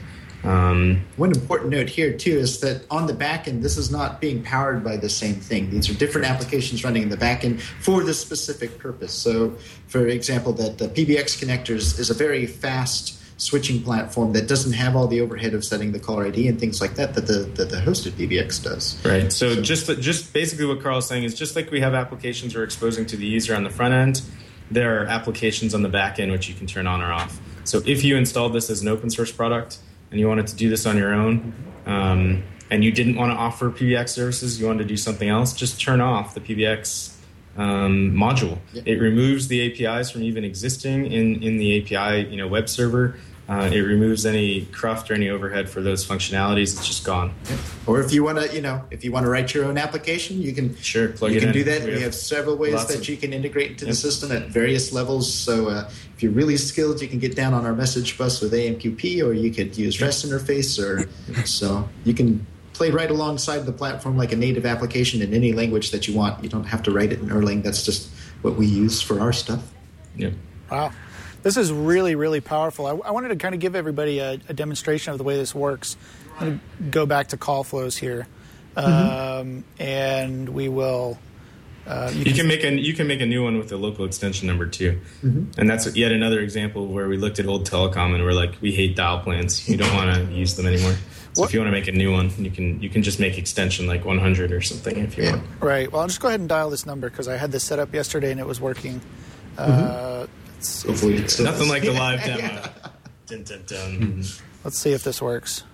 S6: Um,
S7: One important note here, too, is that on the back end, this is not being powered by the same thing. These are different applications running in the back end for this specific purpose. So, for example, that the P B X connectors is a very fast switching platform that doesn't have all the overhead of setting the caller I D and things like that that the, that the hosted P B X does.
S6: Right. So, so just just basically what Carl's saying is just like we have applications we're exposing to the user on the front end, there are applications on the back end which you can turn on or off. So if you installed this as an open source product and you wanted to do this on your own, um, and you didn't want to offer P B X services, you wanted to do something else, just turn off the P B X um, module. Yeah. It removes the A P Is from even existing in, in the A P I you know, web server. Uh, it removes any cruft or any overhead for those functionalities. It's just gone.
S7: Yeah. Or if you want to, you know, if you want to write your own application, you can
S6: sure plug
S7: you
S6: it
S7: can
S6: in.
S7: do that.
S6: We
S7: we have, have several ways that
S6: of,
S7: you can integrate into
S6: yep.
S7: the system at various levels. So uh, if you're really skilled, you can get down on our message bus with A M Q P, or you could use REST interface, or so you can play right alongside the platform like a native application in any language that you want. You don't have to write it in Erlang. That's just what we use for our stuff.
S6: Yeah. Wow.
S1: This is really, really powerful. I, I wanted to kind of give everybody a, a demonstration of the way this works. I'm going to go back to call flows here, um, mm-hmm. and we will. Uh,
S6: you, you can, can make a you can make a new one with a local extension number too, mm-hmm. and that's yet another example where we looked at old telecom and we're like, we hate dial plans. You don't want to use them anymore. So what? If you want to make a new one, you can you can just make extension like one hundred or something if you
S1: yeah.
S6: want.
S1: Right. Well, I'll just go ahead and dial this number because I had this set up yesterday and it was working.
S6: Mm-hmm.
S1: Uh,
S6: Hopefully it's nothing like the live demo. yeah. dun, dun, dun.
S1: Let's see if this works.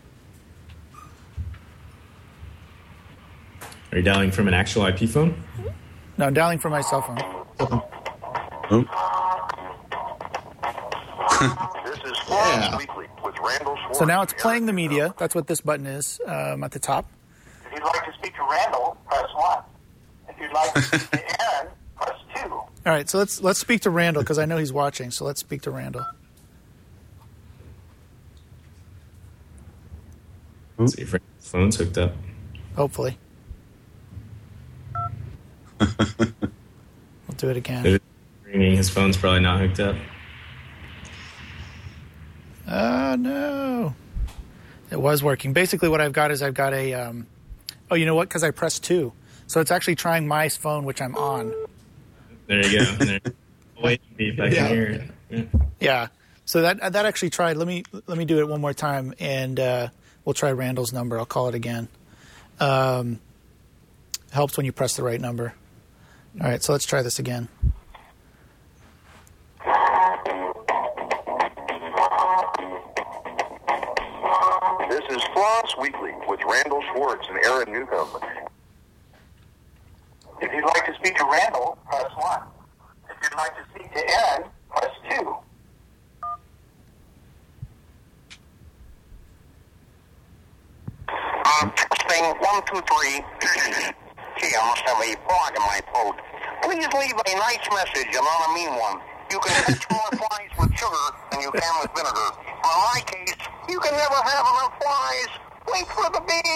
S6: Are you dialing from an actual I P phone?
S1: No, I'm dialing from my cell phone.
S5: Oh.
S8: This is yeah. Weekly with Randall Schwartz.
S1: So now it's playing the media. That's what this button is um, at the top.
S8: If you'd like to speak to Randall, press one. If you'd like to speak to Aaron, press two.
S1: All right, so let's let's speak to Randall because I know he's watching. So let's speak to Randall.
S6: Let's see if your phone's hooked up.
S1: Hopefully. We'll do it again.
S6: Ringing. His phone's probably not hooked up.
S1: Oh, no. It was working. Basically, what I've got is I've got a... Um, oh, you know what? Because I pressed two. So it's actually trying my phone, which I'm on.
S6: There you go. There. Wait, beep. I
S1: yeah.
S6: can hear it. Yeah.
S1: yeah. So that that actually tried. Let me let me do it one more time, and uh, we'll try Randall's number. I'll call it again. Um, helps when you press the right number. All right, so let's try this again.
S8: This is Floss Weekly with Randall Schwartz and Aaron Newcomb. If you'd like to speak to Randall, press one. If you'd like to speak to Aaron, press two. Um, testing one, two, three. Gee, I must have a fog in my throat. Please leave a nice message and not a mean one. You can catch more flies with sugar than you can with vinegar. For my case, you can never have enough flies. Wait for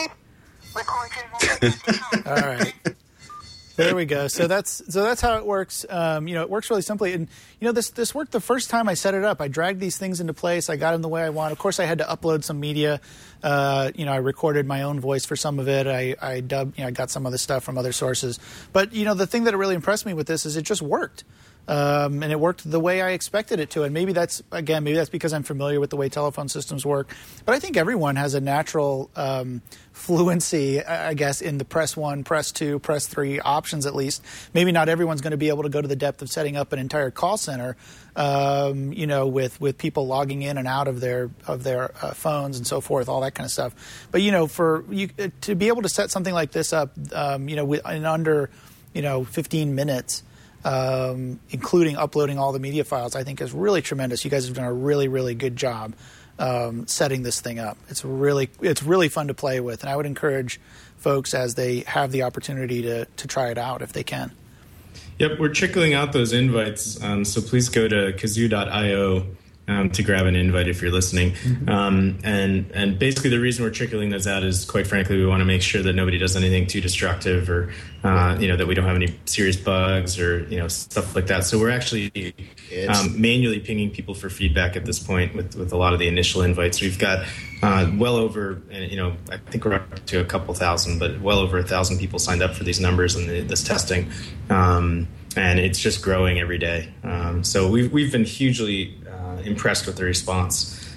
S8: the beep.
S1: All right. There we go. So that's so that's how it works. Um, you know, it works really simply. And you know, this this worked the first time I set it up. I dragged these things into place. I got them the way I want. Of course, I had to upload some media. Uh, you know, I recorded my own voice for some of it. I I dubbed. You know, I got some of the stuff from other sources. But you know, the thing that really impressed me with this is it just worked. Um, and it worked the way I expected it to. And maybe that's, again, maybe that's because I'm familiar with the way telephone systems work. But I think everyone has a natural um, fluency, I guess, in the press one, press two, press three options at least. Maybe not everyone's going to be able to go to the depth of setting up an entire call center, um, you know, with, with people logging in and out of their of their uh, phones and so forth, all that kind of stuff. But, you know, for you to be able to set something like this up, um, you know, in under, you know, fifteen minutes, Um, including uploading all the media files, I think is really tremendous. You guys have done a really, really good job um, setting this thing up. It's really, it's really fun to play with, and I would encourage folks as they have the opportunity to to try it out if they can.
S6: Yep, we're trickling out those invites, um, so please go to kazoo dot io um, to grab an invite if you're listening. Mm-hmm. Um, and and basically the reason we're trickling those out is, quite frankly, we want to make sure that nobody does anything too destructive, or uh, you know, that we don't have any serious bugs or you know stuff like that. So we're actually um, manually pinging people for feedback at this point with, with a lot of the initial invites. We've got uh, well over, you know, I think we're up to a couple thousand, but well over a thousand people signed up for these numbers and the, this testing. Um, and it's just growing every day. Um, so we've, we've been hugely uh, impressed with the response.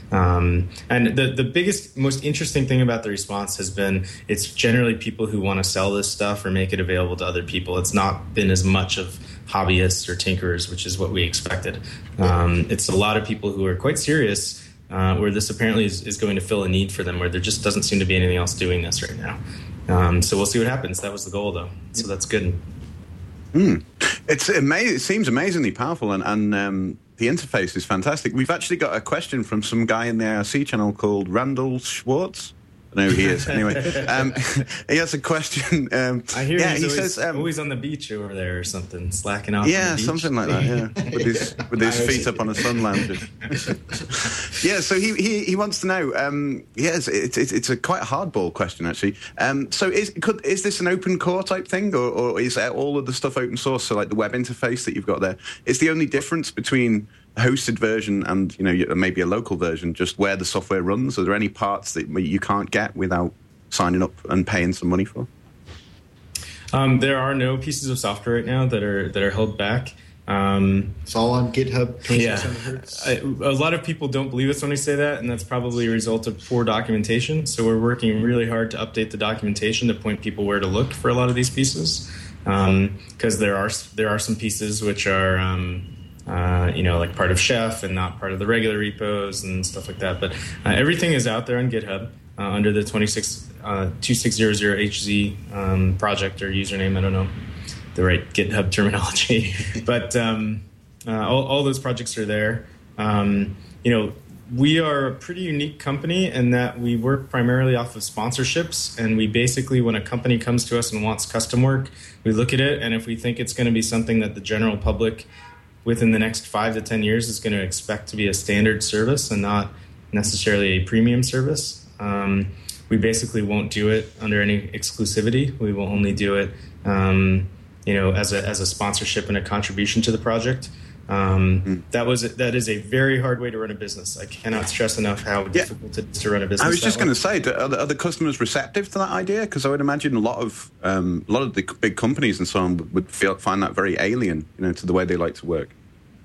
S6: Um, and the, the biggest, most interesting thing about the response has been it's generally people who want to sell this stuff or make it available to other people. It's not been as much of hobbyists or tinkerers, which is what we expected. Um, it's a lot of people who are quite serious, uh, where this apparently is, is going to fill a need for them, where there just doesn't seem to be anything else doing this right now. Um, so we'll see what happens. That was the goal, though. So that's good.
S5: Mm. It's amazing. It seems amazingly powerful, and, and um, the interface is fantastic. We've actually got a question from some guy in the I R C channel called Randall Schwartz. I know who he is. Anyway, um, he has a question. Um,
S6: I hear
S5: yeah,
S6: he's
S5: he
S6: always,
S5: says um,
S6: always on the beach over there or something, slacking off.
S5: Yeah,
S6: on the beach.
S5: something like that. Yeah, with his with his feet up on a sun lounger. Yeah, so he, he, he wants to know. Um, yes, it's it's it's a quite hardball question actually. Um, so is could is this an open core type thing, or, or is all of the stuff open source? So like the web interface that you've got there, is the only difference between a hosted version and, you know, maybe a local version just where the software runs? Are there any parts that you can't get without signing up and paying some money for?
S6: Um, there are no pieces of software right now that are that are held back. Um,
S7: it's all on GitHub.
S6: Yeah, I, a lot of people don't believe us when we say that, and that's probably a result of poor documentation. So we're working really hard to update the documentation to point people where to look for a lot of these pieces, because um, there are there are some pieces which are um, uh, you know, like part of Chef and not part of the regular repos and stuff like that. But uh, everything is out there on GitHub uh, under the twenty-six uh, twenty-six hundred H Z um, project or username. I don't know the right GitHub terminology, but um, uh, all, all those projects are there. Um, you know, we are a pretty unique company in that we work primarily off of sponsorships, and we basically, when a company comes to us and wants custom work, we look at it, and if we think it's going to be something that the general public within the next five to ten years is going to expect to be a standard service and not necessarily a premium service, um, we basically won't do it under any exclusivity. We will only do it, um, you know, as a as a sponsorship and a contribution to the project. Um, mm. That was that is a very hard way to run a business. I cannot stress enough how yeah. difficult it is to run a business.
S5: I was just going to say, are the, are the customers receptive to that idea? Because I would imagine a lot of um, a lot of the big companies and so on would feel, find that very alien, you know, to the way they like to work.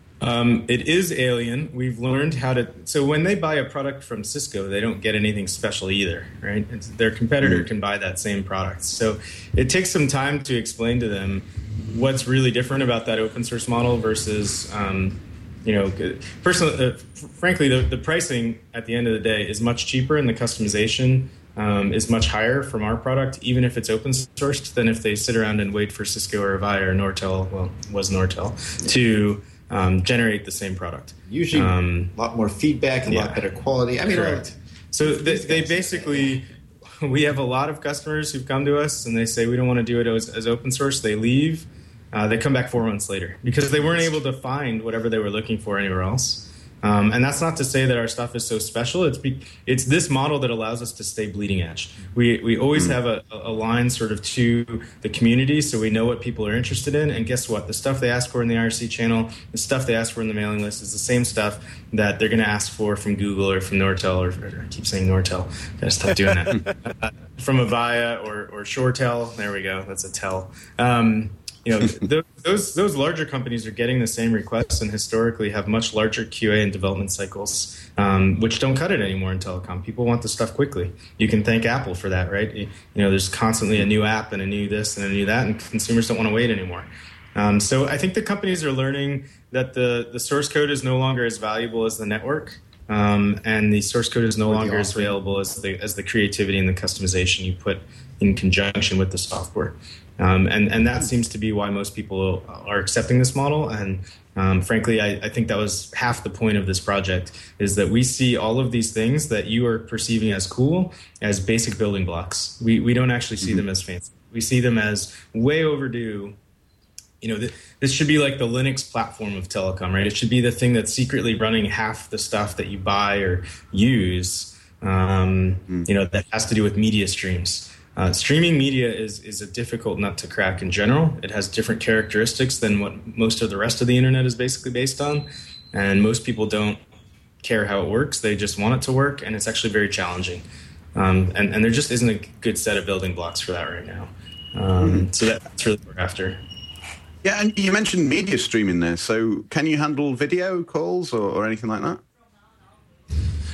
S6: Um, it is alien. We've learned how to. So when they buy a product from Cisco, they don't get anything special either, right? It's, their competitor mm-hmm. can buy that same product. So it takes some time to explain to them what's really different about that open source model versus, um, you know, personally, uh, frankly, the, the pricing at the end of the day is much cheaper, and the customization um, is much higher from our product, even if it's open sourced, than if they sit around and wait for Cisco or Avaya or Nortel, well, it was Nortel, to um, generate the same product.
S7: Usually um, a lot more feedback, a
S6: yeah.
S7: lot better quality. I mean,
S6: correct. So they, they basically... We have a lot of customers who've come to us and they say, we don't want to do it as, as open source. They leave. Uh, they come back four months later because they weren't able to find whatever they were looking for anywhere else. Um, and that's not to say that our stuff is so special. It's be, it's this model that allows us to stay bleeding edge. We we always have a, a line sort of to the community, so we know what people are interested in. And guess what? The stuff they ask for in the I R C channel, the stuff they ask for in the mailing list is the same stuff that they're going to ask for from Google or from Nortel, or, or I keep saying Nortel. Gotta stop doing that. uh, from Avaya or, or ShoreTel. There we go. That's a tell. Um, You know, th- those those larger companies are getting the same requests and historically have much larger Q A and development cycles, um, which don't cut it anymore in telecom. People want the stuff quickly. You can thank Apple for that, right? You know, there's constantly a new app and a new this and a new that, and consumers don't want to wait anymore. Um, so I think the companies are learning that the, the source code is no longer as valuable as the network, um, and the source code is no longer as available as the as the creativity and the customization you put in conjunction with the software. Um, and, and that seems to be why most people are accepting this model. And um, frankly, I, I think that was half the point of this project, is that we see all of these things that you are perceiving as cool as basic building blocks. We we don't actually see mm-hmm. them as fancy. We see them as way overdue. You know, th- this should be like the Linux platform of telecom, right? It should be the thing that's secretly running half the stuff that you buy or use, um, mm-hmm. you know, that has to do with media streams. Uh, streaming media is, is a difficult nut to crack in general. It has different characteristics than what most of the rest of the internet is basically based on. And most people don't care how it works. They just want it to work, and it's actually very challenging. Um, and, and there just isn't a good set of building blocks for that right now. Um, mm-hmm. So that, that's really what we're after.
S5: Yeah, and you mentioned media streaming there. So can you handle video calls or, or anything like that?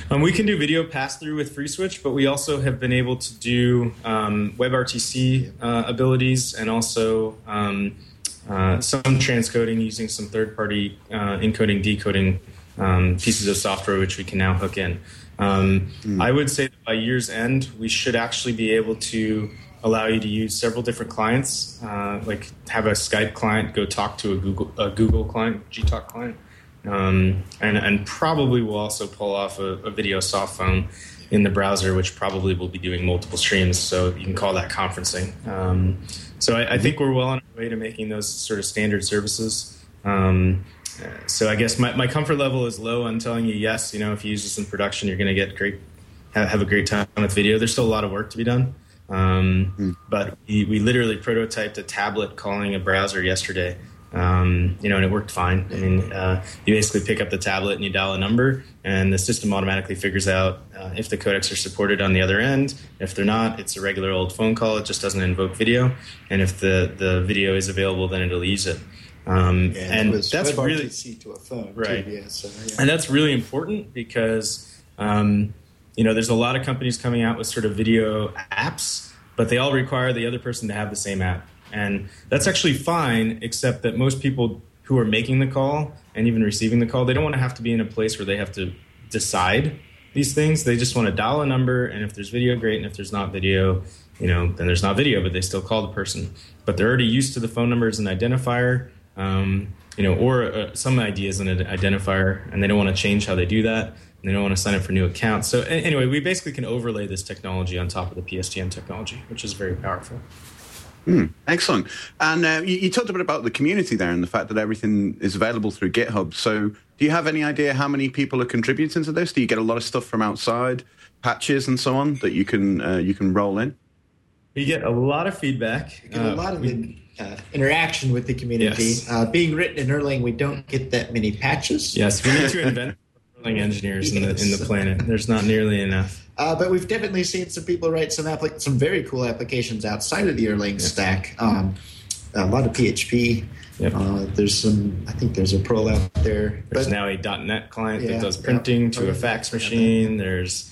S6: Um, we can do video pass-through with FreeSwitch, but we also have been able to do um, WebRTC uh, abilities and also um, uh, some transcoding using some third-party uh, encoding, decoding um, pieces of software, which we can now hook in. Um, mm. I would say that by year's end, we should actually be able to allow you to use several different clients, uh, like have a Skype client go talk to a Google, a Google client, G Talk client. Um, and, and probably we'll also pull off a, a video soft phone in the browser, which probably will be doing multiple streams, so you can call that conferencing. Um, so I, I think we're well on our way to making those sort of standard services. Um, so I guess my, my comfort level is low on telling you, yes, you know, if you use this in production, you're going to get great, have, have a great time with video. There's still a lot of work to be done. Um, mm. But we, we literally prototyped a tablet calling a browser yesterday. Um, you know, and it worked fine. I mean, uh, you basically pick up the tablet and you dial a number, and the system automatically figures out uh, if the codecs are supported on the other end. If they're not, it's a regular old phone call. It just doesn't invoke video. And if the, the video is available, then it'll use it. Um,
S7: yeah,
S6: and
S7: it was
S6: that's really
S7: to a phone,
S6: right.
S7: Too, yeah, so, yeah.
S6: And that's really important because um, you know, there's a lot of companies coming out with sort of video apps, but they all require the other person to have the same app. And that's actually fine, except that most people who are making the call and even receiving the call, they don't want to have to be in a place where they have to decide these things. They just want to dial a number, and if there's video, great, and if there's not video, you know, then there's not video, but they still call the person. But they're already used to the phone number as an identifier, um, you know, or uh, some I D as an identifier, and they don't want to change how they do that, and they don't want to sign up for new accounts. So anyway, we basically can overlay this technology on top of the P S T N technology, which is very powerful.
S5: Mm, excellent. And uh, you, you talked a bit about the community there and the fact that everything is available through GitHub. So do you have any idea how many people are contributing to this? Do you get a lot of stuff from outside, patches and so on, that you can uh, you can roll in?
S6: We get a lot of feedback.
S7: We get a lot uh, of we, uh, interaction with the community. Yes. Uh, being written in Erlang, we don't get that many patches.
S6: Yes, we need to invent Erlang engineers yes. in the in the planet. There's not nearly enough.
S7: Uh, but we've definitely seen some people write some applic- some very cool applications outside of the Erlang yes. stack. Um, a lot of P H P. Yep. Uh, there's some. I think there's a Perl out there.
S6: There's
S7: but,
S6: now a .NET client yeah, that does printing yeah, to a fax machine. Yeah. There's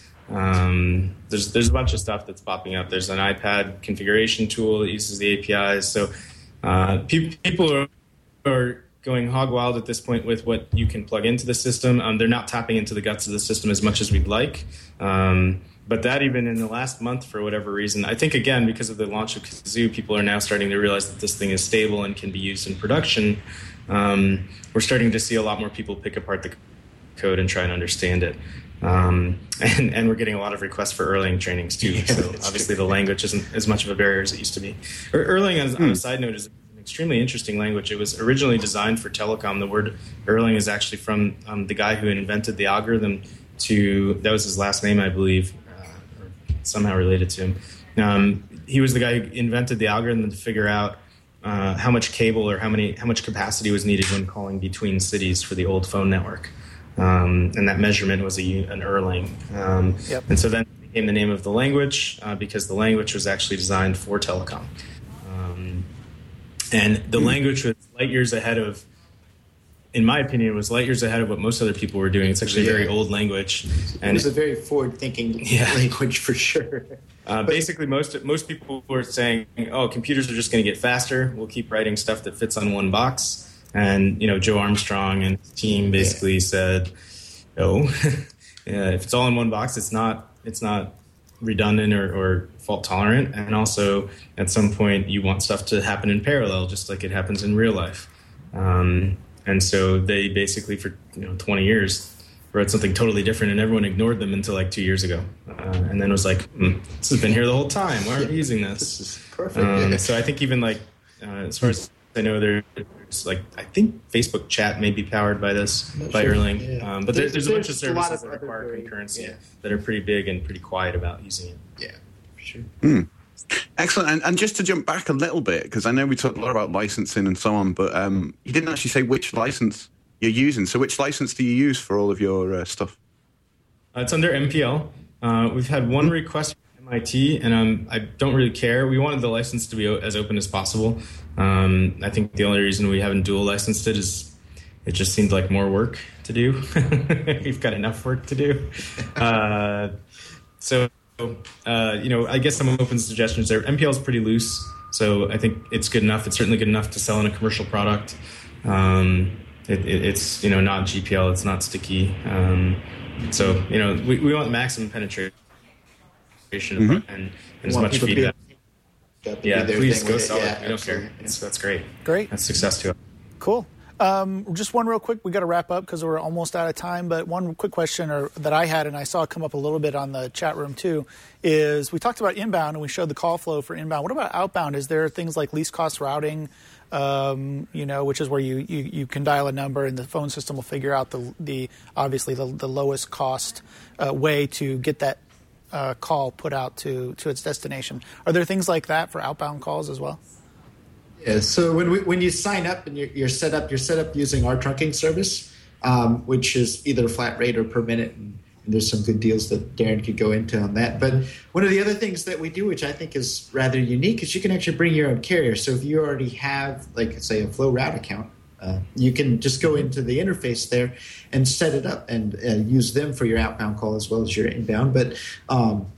S6: um, there's there's a bunch of stuff that's popping up. There's an iPad configuration tool that uses the A P Is. So uh, pe- people are, are going hog wild at this point with what you can plug into the system. Um, they're not tapping into the guts of the system as much as we'd like. Um, but that even in the last month, for whatever reason, I think, again, because of the launch of Kazoo, people are now starting to realize that this thing is stable and can be used in production. Um, we're starting to see a lot more people pick apart the code and try and understand it. Um, and, and we're getting a lot of requests for Erlang trainings, too. Yeah, so obviously true. The language isn't as much of a barrier as it used to be. Erlang, as, hmm. on a side note, is extremely interesting language. It was originally designed for telecom. The word Erlang is actually from um, the guy who invented the algorithm to, that was his last name, I believe, uh, or somehow related to him. Um, he was the guy who invented the algorithm to figure out uh, how much cable or how many how much capacity was needed when calling between cities for the old phone network. Um, and that measurement was a, an Erlang. Um, yep. And so then it became the name of the language uh, because the language was actually designed for telecom. Um, And the language was light years ahead of, in my opinion, was light years ahead of what most other people were doing. It's actually yeah. a very old language.
S7: And it was a very forward-thinking yeah. language for sure.
S6: Uh, basically, most most people were saying, oh, computers are just going to get faster. We'll keep writing stuff that fits on one box. And, you know, Joe Armstrong and his team basically yeah. said, no, yeah, if it's all in one box, it's not it's not redundant or, or fault tolerant, and also at some point you want stuff to happen in parallel, just like it happens in real life. Um, and so they basically for you know twenty years wrote something totally different, and everyone ignored them until like two years ago, uh, and then was like, mm, "This has been here the whole time. Why aren't we using this?"
S7: This is perfect.
S6: Um, so I think even like uh, as far as I know, there's like I think Facebook Chat may be powered by this
S7: Not
S6: by
S7: sure.
S6: Erlang,
S7: Yeah.
S6: um, but there's, there's, there's a bunch of
S7: a
S6: services
S7: of
S6: that require
S7: very,
S6: concurrency
S7: yeah.
S6: that are pretty big and pretty quiet about using it.
S7: Yeah, for sure.
S5: Mm. Excellent. And, and just to jump back a little bit, because I know we talked a lot about licensing and so on, but um, you didn't actually say which license you're using. So which license do you use for all of your uh, stuff?
S6: Uh, it's under M P L. Uh, we've had one request from M I T, and um, I don't really care. We wanted the license to be o- as open as possible. Um, I think the only reason we haven't dual licensed it is it just seemed like more work to do. We've got enough work to do. Uh, so, uh, you know, I guess some open suggestions there. M P L is pretty loose, so I think it's good enough. It's certainly good enough to sell in a commercial product. Um, it, it, it's, you know, not G P L. It's not sticky. Um, so, you know, we, we want maximum penetration mm-hmm. and, and as much feedback. Yeah, please go sell
S7: yeah,
S6: it. We don't care. That's, that's great.
S1: Great.
S6: That's success to it.
S1: Cool. Um, just one real quick. We got to wrap up because we're almost out of time. But one quick question or, that I had, and I saw it come up a little bit on the chat room too, is we talked about inbound and we showed the call flow for inbound. What about outbound? Is there things like least cost routing, um, you know, which is where you, you, you can dial a number and the phone system will figure out the the obviously the, the lowest cost uh, way to get that uh, call put out to, to its destination. Are there things like that for outbound calls as well?
S7: Yeah, so when we, when you sign up and you're, you're set up, you're set up using our trunking service, um, which is either flat rate or per minute, and, and there's some good deals that Darren could go into on that. But one of the other things that we do, which I think is rather unique, is you can actually bring your own carrier. So if you already have, like, say, a Flow Route account, uh, you can just go into the interface there and set it up and uh, use them for your outbound call as well as your inbound. But um,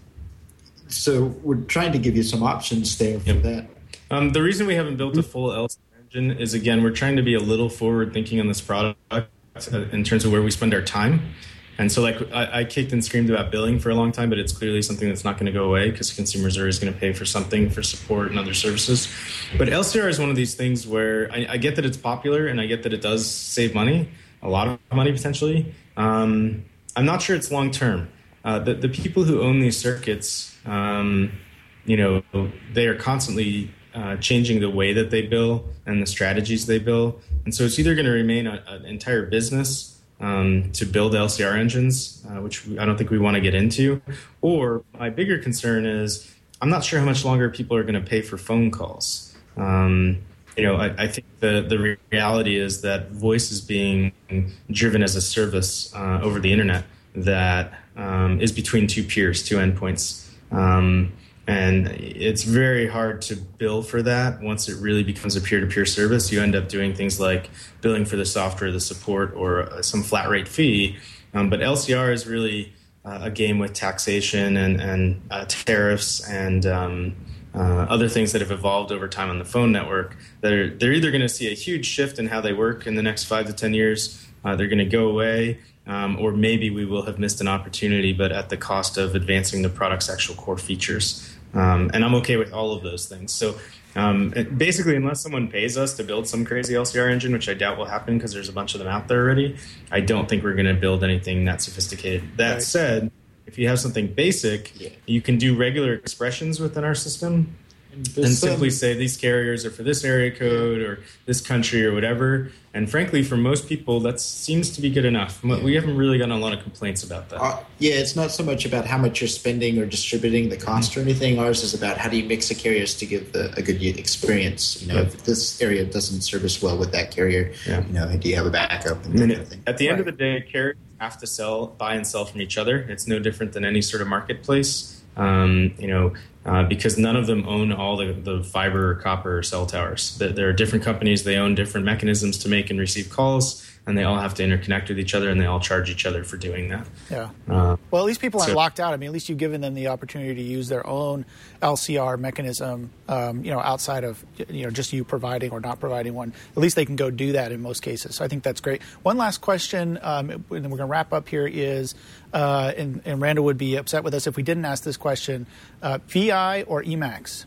S7: so we're trying to give you some options there for
S6: yep.
S7: that.
S6: Um, the reason we haven't built a full L C R engine is, again, we're trying to be a little forward-thinking on this product uh, in terms of where we spend our time. And so, like, I, I kicked and screamed about billing for a long time, but it's clearly something that's not going to go away because consumers are always going to pay for something for support and other services. But L C R is one of these things where I, I get that it's popular and I get that it does save money, a lot of money potentially. Um, I'm not sure it's long-term. Uh, the, the people who own these circuits, um, you know, they are constantly Uh, changing the way that they bill and the strategies they bill. And so it's either going to remain a, an entire business um, to build L C R engines, uh, which I don't think we want to get into, or my bigger concern is I'm not sure how much longer people are going to pay for phone calls. Um, you know, I, I think the, the reality is that voice is being driven as a service uh, over the internet that um, is between two peers, two endpoints. Um, And it's very hard to bill for that. Once it really becomes a peer-to-peer service, you end up doing things like billing for the software, the support, or some flat rate fee. Um, but L C R is really uh, a game with taxation and, and uh, tariffs and um, uh, other things that have evolved over time on the phone network. They're, they're either going to see a huge shift in how they work in the next five to ten years. Uh, they're going to go away. Um, or maybe we will have missed an opportunity, but at the cost of advancing the product's actual core features. Um, and I'm okay with all of those things. So um, it, basically, unless someone pays us to build some crazy L C R engine, which I doubt will happen because there's a bunch of them out there already, I don't think we're going to build anything that sophisticated. That right. said, if you have something basic, yeah. you can do regular expressions within our system and, and simply say these carriers are for this area code or this country or whatever. And frankly, for most people, that seems to be good enough. We haven't really gotten a lot of complaints about that.
S7: Uh, yeah, it's not so much about how much you're spending or distributing the cost mm-hmm. or anything. Ours is about how do you mix the carriers to give the, a good experience. You know, yep. if this area doesn't service well with that carrier, yeah. you know, do you have a backup and that kind of thing.
S6: At the
S7: right.
S6: end of the day, carriers have to sell, buy and sell from each other. It's no different than any sort of marketplace. Um, you know, uh, because none of them own all the, the fiber or copper or cell towers. There are different companies. They own different mechanisms to make and receive calls, and they all have to interconnect with each other, and they all charge each other for doing that.
S1: Yeah.
S6: Uh,
S1: well, at least people aren't
S6: so,
S1: locked out. I mean, at least you've given them the opportunity to use their own L C R mechanism, um, you know, outside of, you know, just you providing or not providing one. At least they can go do that in most cases. So I think that's great. One last question, um, and then we're going to wrap up here is, uh, and, and Randall would be upset with us if we didn't ask this question, uh, V I or Emacs?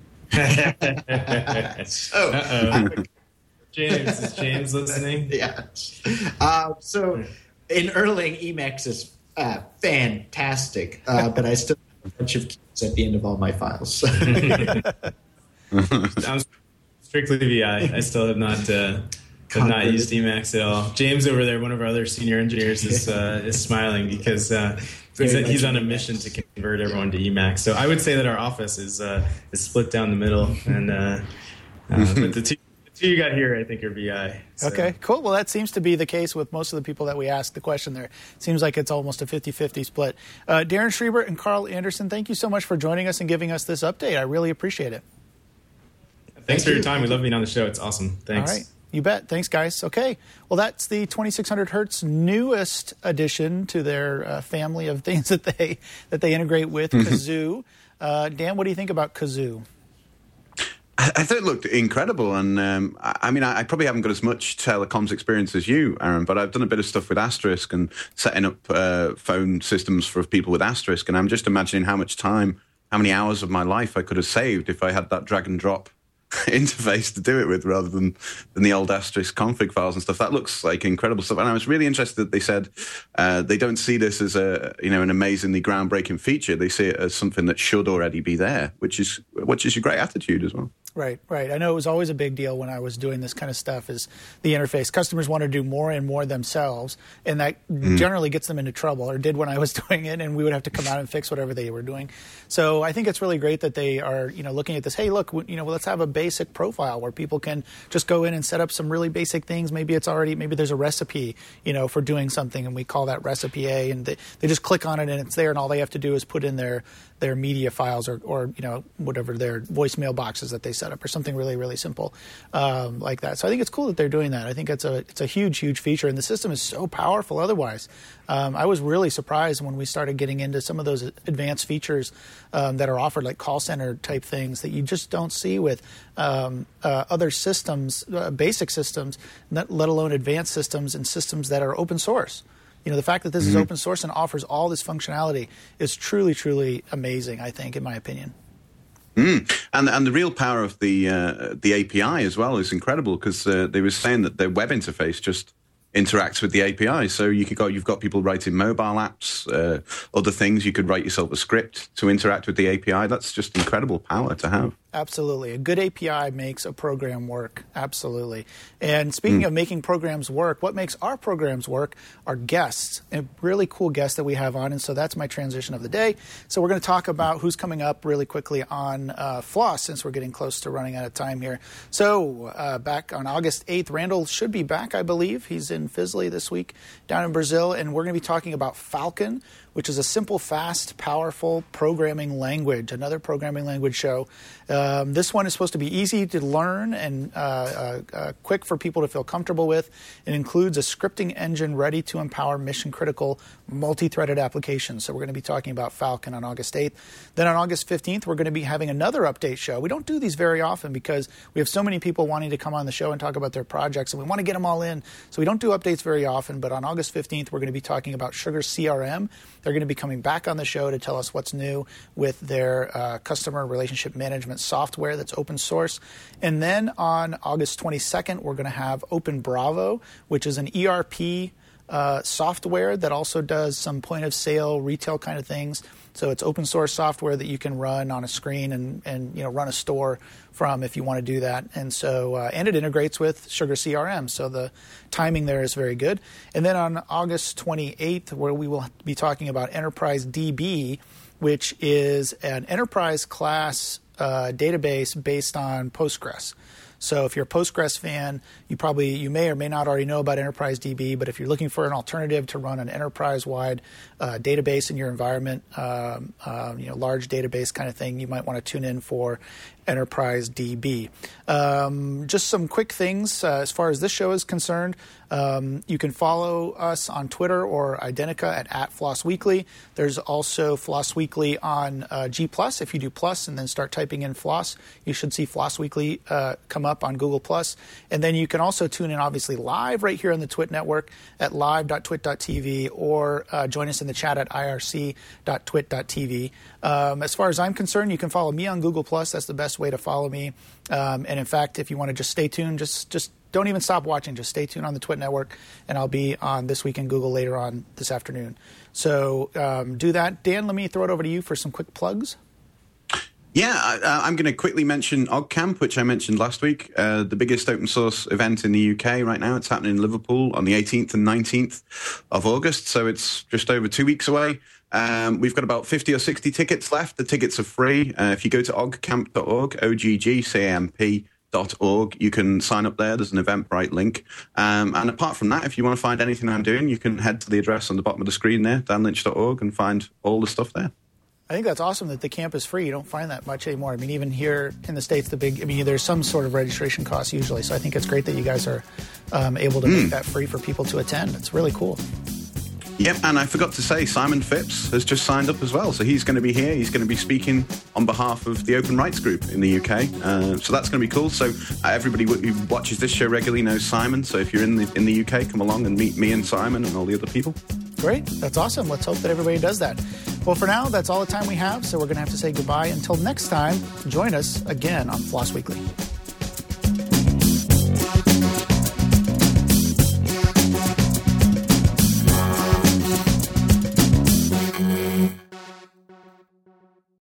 S7: oh.
S6: Uh-oh. James, is James listening?
S7: Yeah. Uh, so in Erlang, Emacs is uh, fantastic, uh, but I still have a bunch of keys at the end of all my files.
S6: I'm strictly V I. I still have not uh, have not used Emacs at all. James over there, one of our other senior engineers, is uh, is smiling because uh, he's, he's on a mission to convert everyone to Emacs. So I would say that our office is uh, is split down the middle, and uh, uh, but the two. Two you got here, I think, are V I. So.
S1: Okay, cool. Well, that seems to be the case with most of the people that we asked the question there. Seems like it's almost a fifty-fifty split. Uh, Darren Schreiber and Carl Anderson, thank you so much for joining us and giving us this update. I really appreciate it.
S6: Thanks thank for you. your time. We love being on the show. It's awesome. Thanks.
S1: All right. You bet. Thanks, guys. Okay. Well, that's the twenty-six hundred hertz newest addition to their uh, family of things that they that they integrate with Kazoo. Uh, Dan, what do you think about Kazoo?
S5: I, I thought it looked incredible, and um, I, I mean, I, I probably haven't got as much telecoms experience as you, Aaron, but I've done a bit of stuff with Asterisk and setting up uh, phone systems for people with Asterisk, and I'm just imagining how much time, how many hours of my life I could have saved if I had that drag and drop interface to do it with rather than, than the old Asterisk config files and stuff. That looks like incredible stuff. And I was really interested that they said uh, they don't see this as a, you know, an amazingly groundbreaking feature. They see it as something that should already be there, which is which is a great attitude as well.
S1: Right, right. I know it was always a big deal when I was doing this kind of stuff is the interface. Customers want to do more and more themselves, and that mm. generally gets them into trouble, or did when I was doing it, and we would have to come out and fix whatever they were doing. So I think it's really great that they are, you know, looking at this, hey, look, you know, let's have a basic profile where people can just go in and set up some really basic things. Maybe it's already, maybe there's a recipe, you know, for doing something, and we call that recipe A, and they, they just click on it and it's there, and all they have to do is put in their their media files or, or you know, whatever their voicemail boxes that they set up, or something really, really simple um, like that. So I think it's cool that they're doing that. I think it's a it's a huge, huge feature, and the system is so powerful otherwise. Um, I was really surprised when we started getting into some of those advanced features um, that are offered, like call center type things that you just don't see with um, uh, other systems, uh, basic systems, not, let alone advanced systems and systems that are open source. You know, the fact that this mm-hmm. is open source and offers all this functionality is truly, truly amazing, I think, in my opinion.
S5: Mm. And and the real power of the uh, the A P I as well is incredible, because uh, they were saying that their web interface just interacts with the A P I. So you could go, you've got people writing mobile apps, uh, other things. You could write yourself a script to interact with the A P I. That's just incredible power to have.
S1: Absolutely. A good A P I makes a program work. Absolutely. And speaking mm. of making programs work, what makes our programs work are guests, and really cool guests that we have on. And so that's my transition of the day. So we're going to talk about who's coming up really quickly on uh, Floss, since we're getting close to running out of time here. So uh, back on August eighth, Randall should be back, I believe. He's in Fisley this week down in Brazil. And we're going to be talking about Falcon, which is a simple, fast, powerful programming language, another programming language show. Um, this one is supposed to be easy to learn and uh, uh, uh, quick for people to feel comfortable with. It includes a scripting engine ready to empower mission-critical, multi-threaded applications. So we're going to be talking about Falcon on August eighth. Then on August fifteenth, we're going to be having another update show. We don't do these very often because we have so many people wanting to come on the show and talk about their projects, and we want to get them all in. So we don't do updates very often, but on August fifteenth, we're going to be talking about Sugar C R M. They're going to be coming back on the show to tell us what's new with their uh, customer relationship management software that's open source. And then on August twenty-second, we're going to have Open Bravo, which is an E R P uh, software that also does some point-of-sale retail kind of things. So it's open source software that you can run on a screen and, and you know run a store from if you want to do that. And so uh, and it integrates with Sugar C R M, so the timing there is very good. And then on August twenty-eighth, where we will be talking about Enterprise D B, which is an enterprise class uh, database based on Postgres. So if you're a Postgres fan, you probably you may or may not already know about Enterprise D B, but if you're looking for an alternative to run an enterprise-wide uh, database in your environment, um, uh, you know, large database kind of thing, you might want to tune in for Enterprise D B. Um, just some quick things uh, as far as this show is concerned. Um, you can follow us on Twitter or Identica at, at Floss Weekly. There's also Floss Weekly on uh, G Plus. If you do plus and then start typing in Floss, you should see Floss Weekly uh, come up on Google Plus. And then you can also tune in, obviously, live right here on the Twit Network at live dot twit dot t v, or uh, join us in the chat at I R C dot twit dot t v. Um, as far as I'm concerned, you can follow me on Google Plus. That's the best way to follow me. Um, and in fact, if you want to just stay tuned, just just don't even stop watching. Just stay tuned on the Twit Network, and I'll be on This Week in Google later on this afternoon. So um, do that. Dan, let me throw it over to you for some quick plugs.
S5: Yeah, I, I'm going to quickly mention OggCamp, which I mentioned last week, uh, the biggest open source event in the U K right now. It's happening in Liverpool on the eighteenth and nineteenth of August, so it's just over two weeks away. Um, we've got about fifty or sixty tickets left. The tickets are free. Uh, if you go to oggcamp dot org, O G G C A M P dot org, you can sign up there. There's an Eventbrite link. Um, and apart from that, if you want to find anything I'm doing, you can head to the address on the bottom of the screen there, dan lynch dot org, and find all the stuff there.
S1: I think that's awesome that the camp is free. You don't find that much anymore. I mean, even here in the States, the big, I mean, there's some sort of registration cost usually. So I think it's great that you guys are um, able to mm. make that free for people to attend. It's really cool.
S5: Yep, and I forgot to say, Simon Phipps has just signed up as well. So he's going to be here. He's going to be speaking on behalf of the Open Rights Group in the U K. Uh, so that's going to be cool. So uh, everybody who watches this show regularly knows Simon. So if you're in the in the U K, come along and meet me and Simon and all the other people.
S1: Great. That's awesome. Let's hope that everybody does that. Well, for now, that's all the time we have. So we're going to have to say goodbye. Until next time, join us again on Floss Weekly.